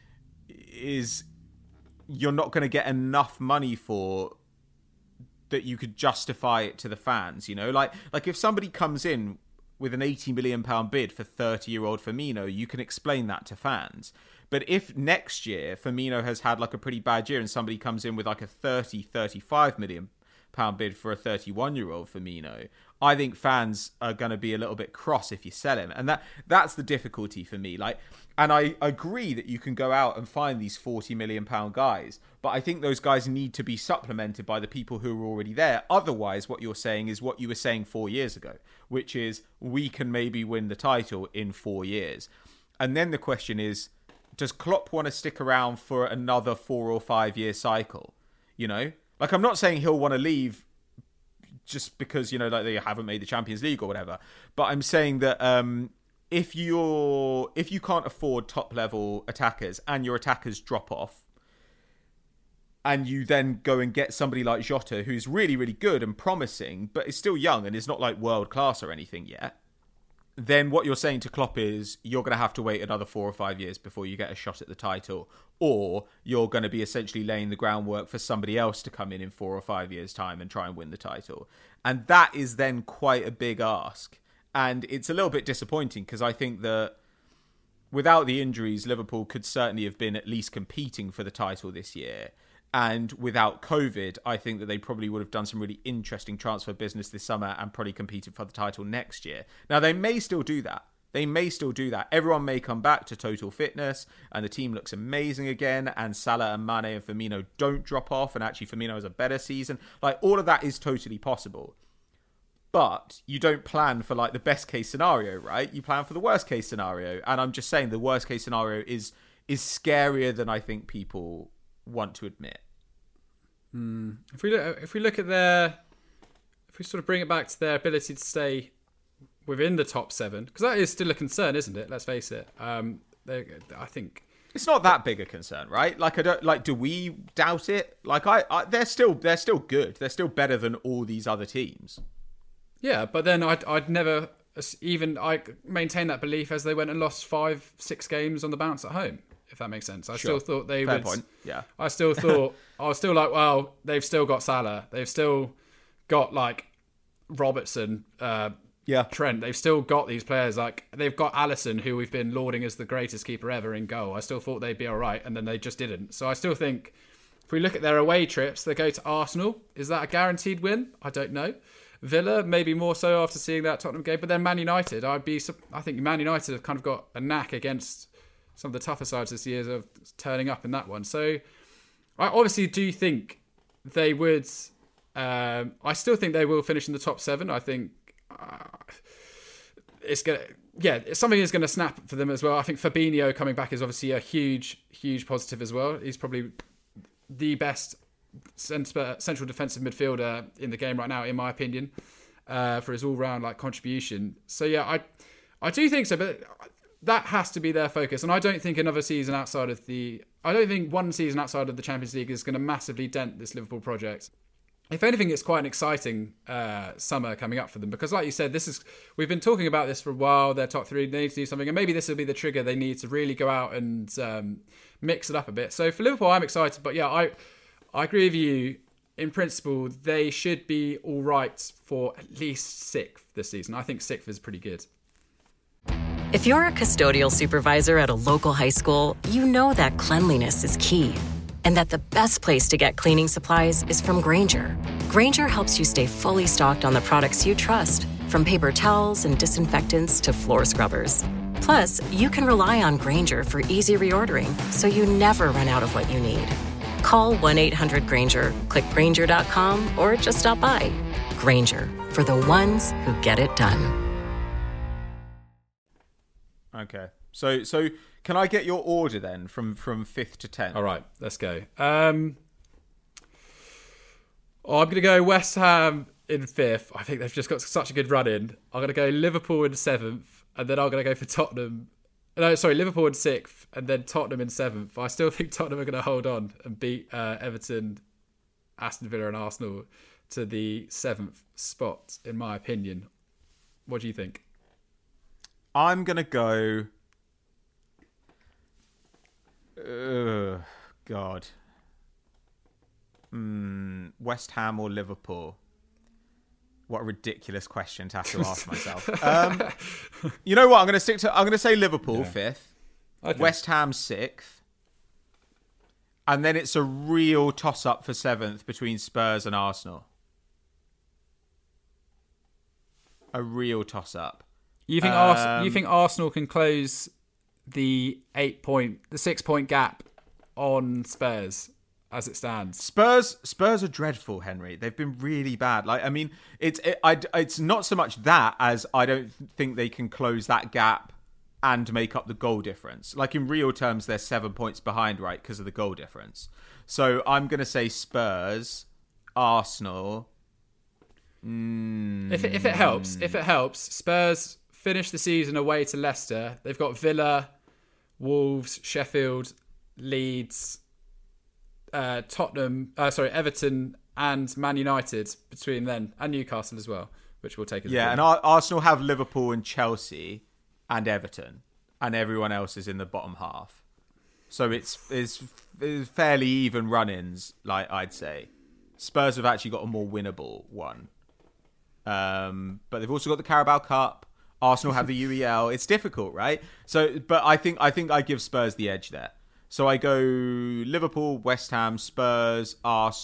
is, you're not going to get enough money for that you could justify it to the fans, you know? Like, like if somebody comes in with an eighty million pounds bid for thirty-year-old Firmino, you can explain that to fans. But if next year Firmino has had like a pretty bad year and somebody comes in with like a thirty, thirty-five million pound bid for a thirty-one-year-old Firmino, I think fans are going to be a little bit cross if you sell him. And that that's the difficulty for me. Like, and I agree that you can go out and find these forty million pound guys, but I think those guys need to be supplemented by the people who are already there. Otherwise, what you're saying is what you were saying four years ago, which is we can maybe win the title in four years. And then the question is, does Klopp want to stick around for another four or five year cycle? You know? Like, I'm not saying he'll want to leave just because, you know, like they haven't made the Champions League or whatever. But I'm saying that um, if you're if you can't afford top level attackers and your attackers drop off, and you then go and get somebody like Jota, who's really, really good and promising, but is still young and is not like world class or anything yet, then what you're saying to Klopp is you're going to have to wait another four or five years before you get a shot at the title, or you're going to be essentially laying the groundwork for somebody else to come in in four or five years' time and try and win the title. And that is then quite a big ask. And it's a little bit disappointing because I think that without the injuries, Liverpool could certainly have been at least competing for the title this year. And without COVID, I think that they probably would have done some really interesting transfer business this summer and probably competed for the title next year. Now, they may still do that. They may still do that. Everyone may come back to total fitness and the team looks amazing again, and Salah and Mane and Firmino don't drop off, and actually Firmino has a better season. Like, all of that is totally possible. But you don't plan for like the best case scenario, right? You plan for the worst case scenario. And I'm just saying the worst case scenario is is scarier than I think people want to admit. Mm. If we look, if we look at their, if we sort of bring it back to their ability to stay within the top seven, because that is still a concern, isn't it? Let's face it. Um, I think it's not that big a concern, right? Like, I don't like. Do we doubt it? Like, I, I they're still they're still good. They're still better than all these other teams. Yeah, but then I'd I'd never even I maintain that belief as they went and lost five, six games on the bounce at home. If that makes sense. I sure. still thought they Fair would... point. Yeah. I still thought... I was still like, well, they've still got Salah. They've still got, like, Robertson, uh, yeah. Trent. They've still got these players. Like, they've got Alisson, who we've been lauding as the greatest keeper ever in goal. I still thought they'd be all right, and then they just didn't. So I still think If we look at their away trips, they go to Arsenal. Is that a guaranteed win? I don't know. Villa, maybe more so after seeing that Tottenham game. But then Man United, I'd be. I think Man United have kind of got a knack against some of the tougher sides this year of turning up in that one. So I obviously do think they would. Um, I still think they will finish in the top seven. I think uh, it's gonna. Yeah, something is going to snap for them as well. I think Fabinho coming back is obviously a huge, huge positive as well. He's probably the best central defensive midfielder in the game right now, in my opinion, uh, for his all-round like contribution. So yeah, I, I do think so, but that has to be their focus. And I don't think another season outside of the, I don't think one season outside of the Champions League is going to massively dent this Liverpool project. If anything, it's quite an exciting uh, summer coming up for them because, like you said, this is we've been talking about this for a while. Their top three, they need to do something, and maybe this will be the trigger they need to really go out and um, mix it up a bit. So for Liverpool, I'm excited, but yeah, I I agree with you. In principle, they should be all right for at least sixth this season. I think sixth is pretty good. If you're a custodial supervisor at a local high school, you know that cleanliness is key. And that the best place to get cleaning supplies is from Grainger. Grainger helps you stay fully stocked on the products you trust, from paper towels and disinfectants to floor scrubbers. Plus, you can rely on Grainger for easy reordering, so you never run out of what you need. Call one eight hundred Grainger, click Grainger dot com, or just stop by. Grainger, for the ones who get it done. Okay, so so... Can I get your order then from, from fifth to tenth? All right, let's go. Um, oh, I'm going to go West Ham in fifth. I think they've just got such a good run in. I'm going to go Liverpool in seventh, and then I'm going to go for Tottenham. No, sorry, Liverpool in sixth, and then Tottenham in seventh. I still think Tottenham are going to hold on and beat uh, Everton, Aston Villa, and Arsenal to the seventh spot, in my opinion. What do you think? I'm going to go... Oh, God. Mm, West Ham or Liverpool? What a ridiculous question to have to ask myself. Um, you know what? I'm going to stick to. I'm going to say Liverpool yeah. fifth, okay. West Ham sixth, and then it's a real toss-up for seventh between Spurs and Arsenal. A real toss-up. You think? Um, Ars- you think Arsenal can close the eight point, the six point gap on Spurs as it stands? Spurs, Spurs are dreadful, Henry. They've been really bad. Like, I mean, it's it, I, it's not so much that as I don't think they can close that gap and make up the goal difference. Like in real terms, they're seven points behind, right, because of the goal difference. So I'm going to say Spurs, Arsenal. Mm. If it, if it helps, if it helps, Spurs finish the season away to Leicester. They've got Villa, Wolves, Sheffield, Leeds, uh, Tottenham, uh, sorry, Everton and Man United between then, and Newcastle as well, which we'll take as yeah. And Ar- Arsenal have Liverpool and Chelsea and Everton, and everyone else is in the bottom half. So it's it's, it's fairly even run-ins, like I'd say. Spurs have actually got a more winnable one, um, but they've also got the Carabao Cup. Arsenal have the U E L. It's difficult, right? So, but I think I think I give Spurs the edge there. So I go Liverpool, West Ham, Spurs,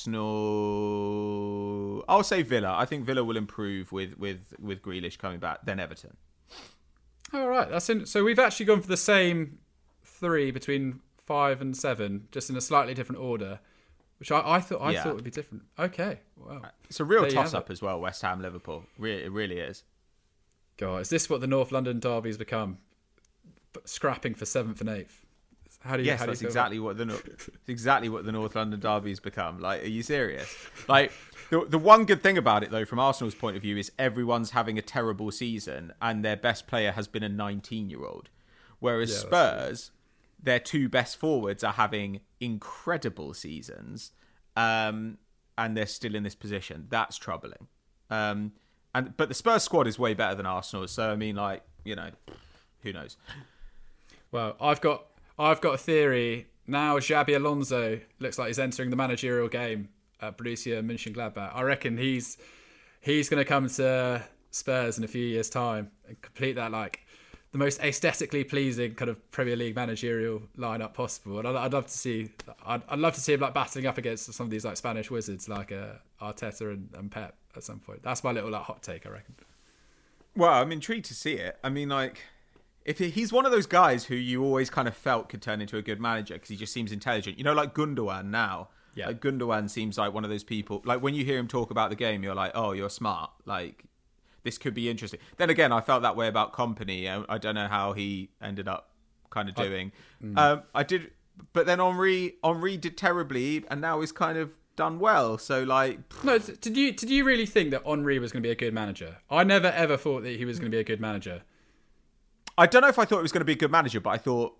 Arsenal. I'll say Villa. I think Villa will improve with with with Grealish coming back. Then Everton. All right, that's in. So we've actually gone for the same three between five and seven, just in a slightly different order, which I, I thought I yeah. thought would be different. Okay, wow. It's a real toss up as well. West Ham, Liverpool. Really, it really is. God, is this what the North London derbies become? Scrapping for seventh and eighth. How do you? Yes, how do you that's exactly what the exactly what the North London derbies become. Like, are you serious? Like, the the one good thing about it though, from Arsenal's point of view, is everyone's having a terrible season, and their best player has been a nineteen-year-old. Whereas yeah, Spurs, their two best forwards are having incredible seasons, um, and they're still in this position. That's troubling. Um, And but the Spurs squad is way better than Arsenal's, so I mean, like, you know, who knows? Well, I've got I've got a theory now. Xabi Alonso looks like he's entering the managerial game at Borussia Mönchengladbach. I reckon he's he's going to come to Spurs in a few years' time and complete that like the most aesthetically pleasing kind of Premier League managerial lineup possible. And I'd, I'd love to see, I'd, I'd love to see him like battling up against some of these like Spanish wizards like uh, Arteta and, and Pep at some point. That's my little like hot take, I reckon. Well, I'm intrigued to see it. I mean, like, if he, he's one of those guys who you always kind of felt could turn into a good manager because he just seems intelligent. You know, like Gundogan now. Yeah. Like Gundogan seems like one of those people. Like when you hear him talk about the game, you're like, oh, you're smart. Like, this could be interesting. Then again, I felt that way about Kompany. I, I don't know how he ended up kind of doing. I, mm. um, I did, but then Henry, Henry did terribly, and now he's kind of done well. So like, no, did you did you really think that Henry was going to be a good manager? I never ever thought that he was going to be a good manager. I don't know if I thought he was going to be a good manager, but I thought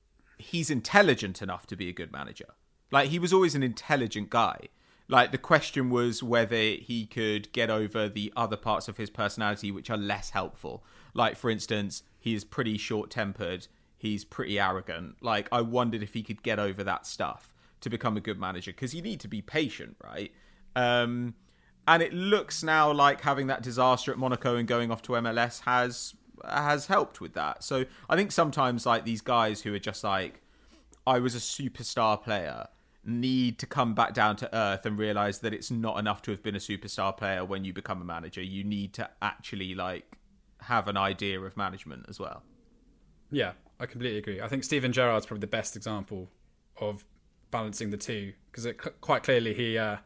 he's intelligent enough to be a good manager. Like he was always an intelligent guy. Like, the question was whether he could get over the other parts of his personality which are less helpful. Like, for instance, he is pretty short-tempered. He's pretty arrogant. Like, I wondered if he could get over that stuff to become a good manager. Because you need to be patient, right? Um, and it looks now like having that disaster at Monaco and going off to M L S has has helped with that. So, I think sometimes, like, these guys who are just like, I was a superstar player, need to come back down to earth and realize that it's not enough to have been a superstar player when you become a manager. You need to actually like have an idea of management as well. Yeah, I completely agree. I think Steven Gerrard's probably the best example of balancing the two because it quite clearly he uh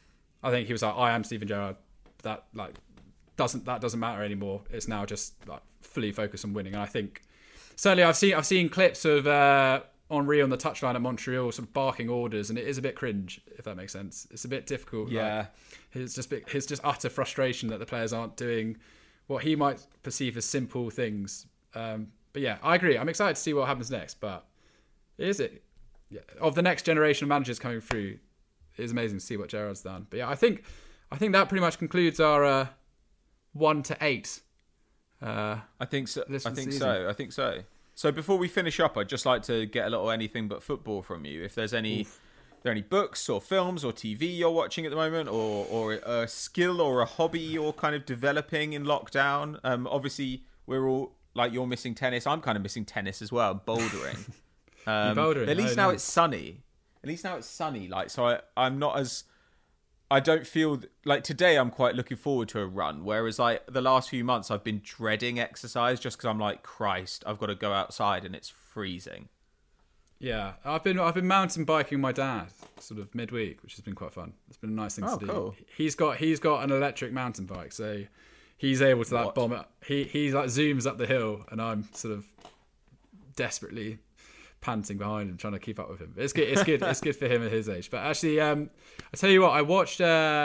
I think he was like, I am Steven Gerrard. That like doesn't that doesn't matter anymore. It's now just like fully focused on winning. And I think certainly I've seen I've seen clips of uh Henry on the touchline at Montreal sort of barking orders, and it is a bit cringe, if that makes sense. It's a bit difficult. Yeah. Like, his just bit, his just utter frustration that the players aren't doing what he might perceive as simple things. Um, but yeah, I agree. I'm excited to see what happens next. But is it yeah, of the next generation of managers coming through? It is amazing to see what Gerrard's done. But yeah, I think I think that pretty much concludes our uh, one to eight. Uh, I think so. I think season. so. I think so. So before we finish up, I'd just like to get a little anything but football from you. If there's any, Oof. there any books or films or T V you're watching at the moment, or or a skill or a hobby you're kind of developing in lockdown. Um, obviously we're all like you're missing tennis. I'm kind of missing tennis as well. Bouldering. Um, You're bouldering. At least oh, now nice. it's sunny. At least now it's sunny. Like so, I I'm not as. I don't feel like today I'm quite looking forward to a run. Whereas like the last few months I've been dreading exercise just because I'm like, Christ, I've got to go outside and it's freezing. Yeah, I've been I've been mountain biking with my dad sort of midweek, which has been quite fun. It's been a nice thing oh, to do. Cool. He's got he's got an electric mountain bike, so he's able to like what? bomb it. He he like zooms up the hill, and I'm sort of desperately panting behind him, trying to keep up with him. It's good. It's good. It's good for him at his age. But actually, um, I tell you what, I watched. Uh,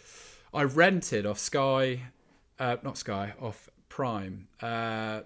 I rented off Sky, uh, not Sky, off Prime. Uh,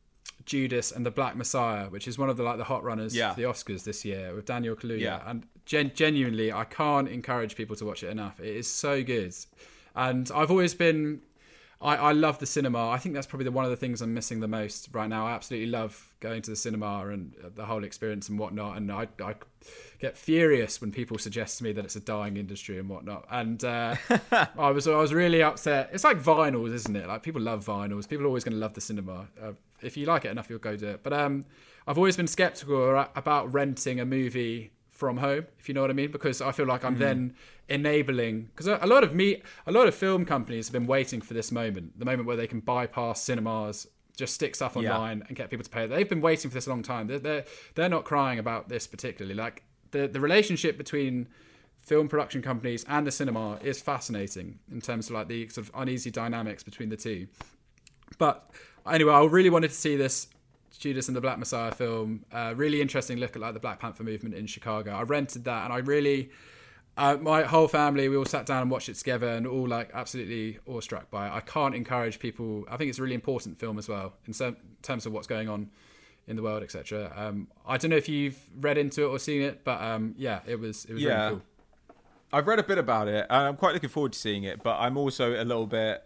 Judas and the Black Messiah, which is one of the like the hot runners yeah. for the Oscars this year with Daniel Kaluuya. Yeah. And gen- genuinely, I can't encourage people to watch it enough. It is so good. And I've always been. I, I love the cinema. I think that's probably the, one of the things I'm missing the most right now. I absolutely love going to the cinema and the whole experience and whatnot. And I, I get furious when people suggest to me that it's a dying industry and whatnot. And uh, I was I was really upset. It's like vinyls, isn't it? Like people love vinyls. People are always going to love the cinema. Uh, if you like it enough, you'll go do it. But um, I've always been skeptical about renting a movie from home, if you know what I mean, because I feel like I'm mm-hmm. then enabling, because a lot of me a lot of film companies have been waiting for this moment, the moment where they can bypass cinemas, just stick stuff online yeah. and get people to pay. They've been waiting for this a long time. They're they're, they're not crying about this particularly. Like the the relationship between film production companies and the cinema is fascinating in terms of like the sort of uneasy dynamics between the two. But anyway, I really wanted to see this Judas and the Black Messiah film. Uh, really interesting look at like the Black Panther movement in Chicago. I rented that, and I really, uh, my whole family, we all sat down and watched it together, and all like absolutely awestruck by it. I can't encourage people. I think it's a really important film as well in some, terms of what's going on in the world, et cetera. Um, I don't know if you've read into it or seen it, but um, yeah, it was it was yeah. really cool. I've read a bit about it, and I'm quite looking forward to seeing it. But I'm also a little bit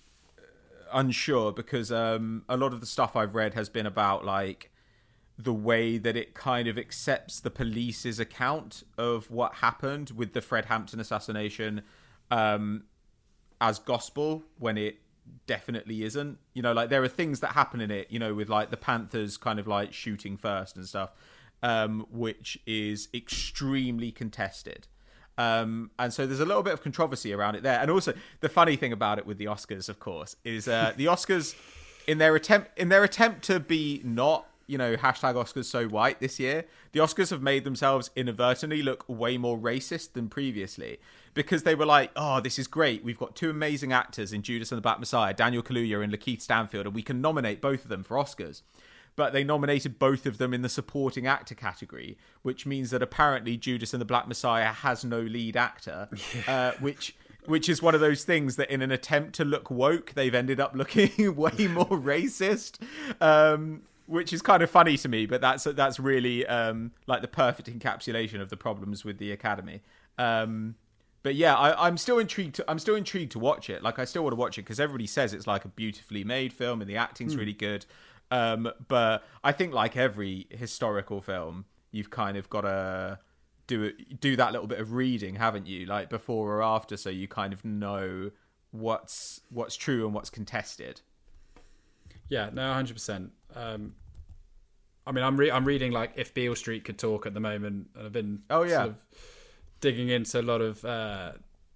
unsure because um, a lot of the stuff I've read has been about like the way that it kind of accepts the police's account of what happened with the Fred Hampton assassination um, as gospel when it definitely isn't. You know, like there are things that happen in it, you know, with like the Panthers kind of like shooting first and stuff, um, which is extremely contested. Um, and so there's a little bit of controversy around it there. And also the funny thing about it with the Oscars, of course, is uh, the Oscars in their attempt in their attempt to be not, you know, hashtag Oscars so white this year, the Oscars have made themselves inadvertently look way more racist than previously, because they were like, oh, this is great. We've got two amazing actors in Judas and the Black Messiah, Daniel Kaluuya and Lakeith Stanfield, and we can nominate both of them for Oscars. But they nominated both of them in the supporting actor category, which means that apparently Judas and the Black Messiah has no lead actor, yeah. uh, which which is one of those things that in an attempt to look woke, they've ended up looking way more racist, um, which is kind of funny to me. But that's that's really um, like the perfect encapsulation of the problems with the Academy. Um, but yeah, I, I'm still intrigued. To, I'm still intrigued to watch it. Like I still want to watch it because everybody says it's like a beautifully made film and the acting's mm. really good. Um, but I think like every historical film, you've kind of got to do it, do that little bit of reading, haven't you? Like before or after, so you kind of know what's what's true and what's contested. Yeah, no, one hundred percent. Um, I mean, I'm re- I'm reading like If Beale Street Could Talk at the moment, and I've been oh yeah sort of digging into a lot of uh,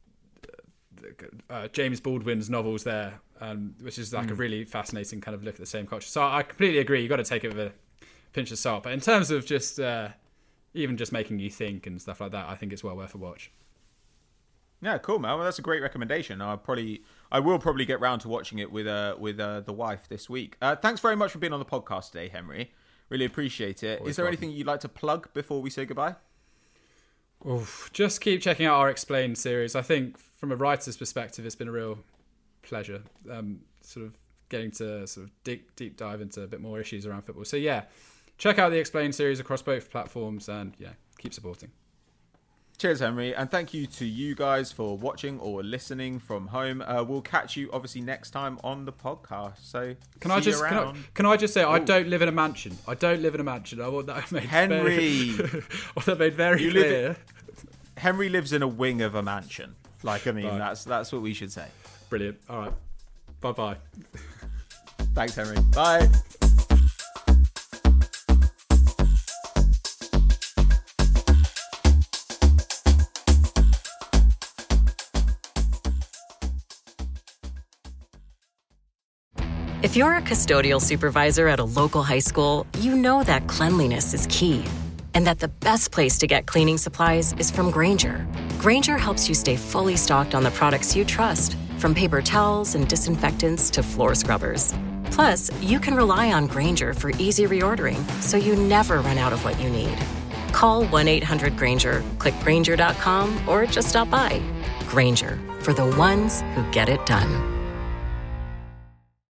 uh, James Baldwin's novels there. Um, which is like mm. a really fascinating kind of look at the same culture. So I completely agree. You've got to take it with a pinch of salt. But in terms of just uh, even just making you think and stuff like that, I think it's well worth a watch. Yeah, cool, man. Well, that's a great recommendation. I'll probably, I will probably get round to watching it with uh, with uh, the wife this week. Uh, thanks very much for being on the podcast today, Henry. Really appreciate it. Always is there welcome. Anything you'd like to plug before we say goodbye? Oof, just keep checking out our Explained series. I think from a writer's perspective, it's been a real pleasure um sort of getting to sort of deep deep dive into a bit more issues around football. So yeah, check out the Explained series across both platforms and yeah, keep supporting. Cheers, Henry, and thank you to you guys for watching or listening from home. Uh, we'll catch you obviously next time on the podcast. So can I just can I, can I just say Ooh. I don't live in a mansion. I don't live in a mansion. I want that made Henry. Very, I want that made very you clear. Live in, Henry lives in a wing of a mansion. Like I mean, right. that's that's what we should say. Brilliant. All right. Bye-bye. Thanks, Henry. Bye. If you're a custodial supervisor at a local high school, you know that cleanliness is key, and that the best place to get cleaning supplies is from Grainger. Grainger helps you stay fully stocked on the products you trust, from paper towels and disinfectants to floor scrubbers. Plus, you can rely on Grainger for easy reordering, so you never run out of what you need. Call one eight hundred Grainger, click Grainger dot com, or just stop by. Grainger, for the ones who get it done.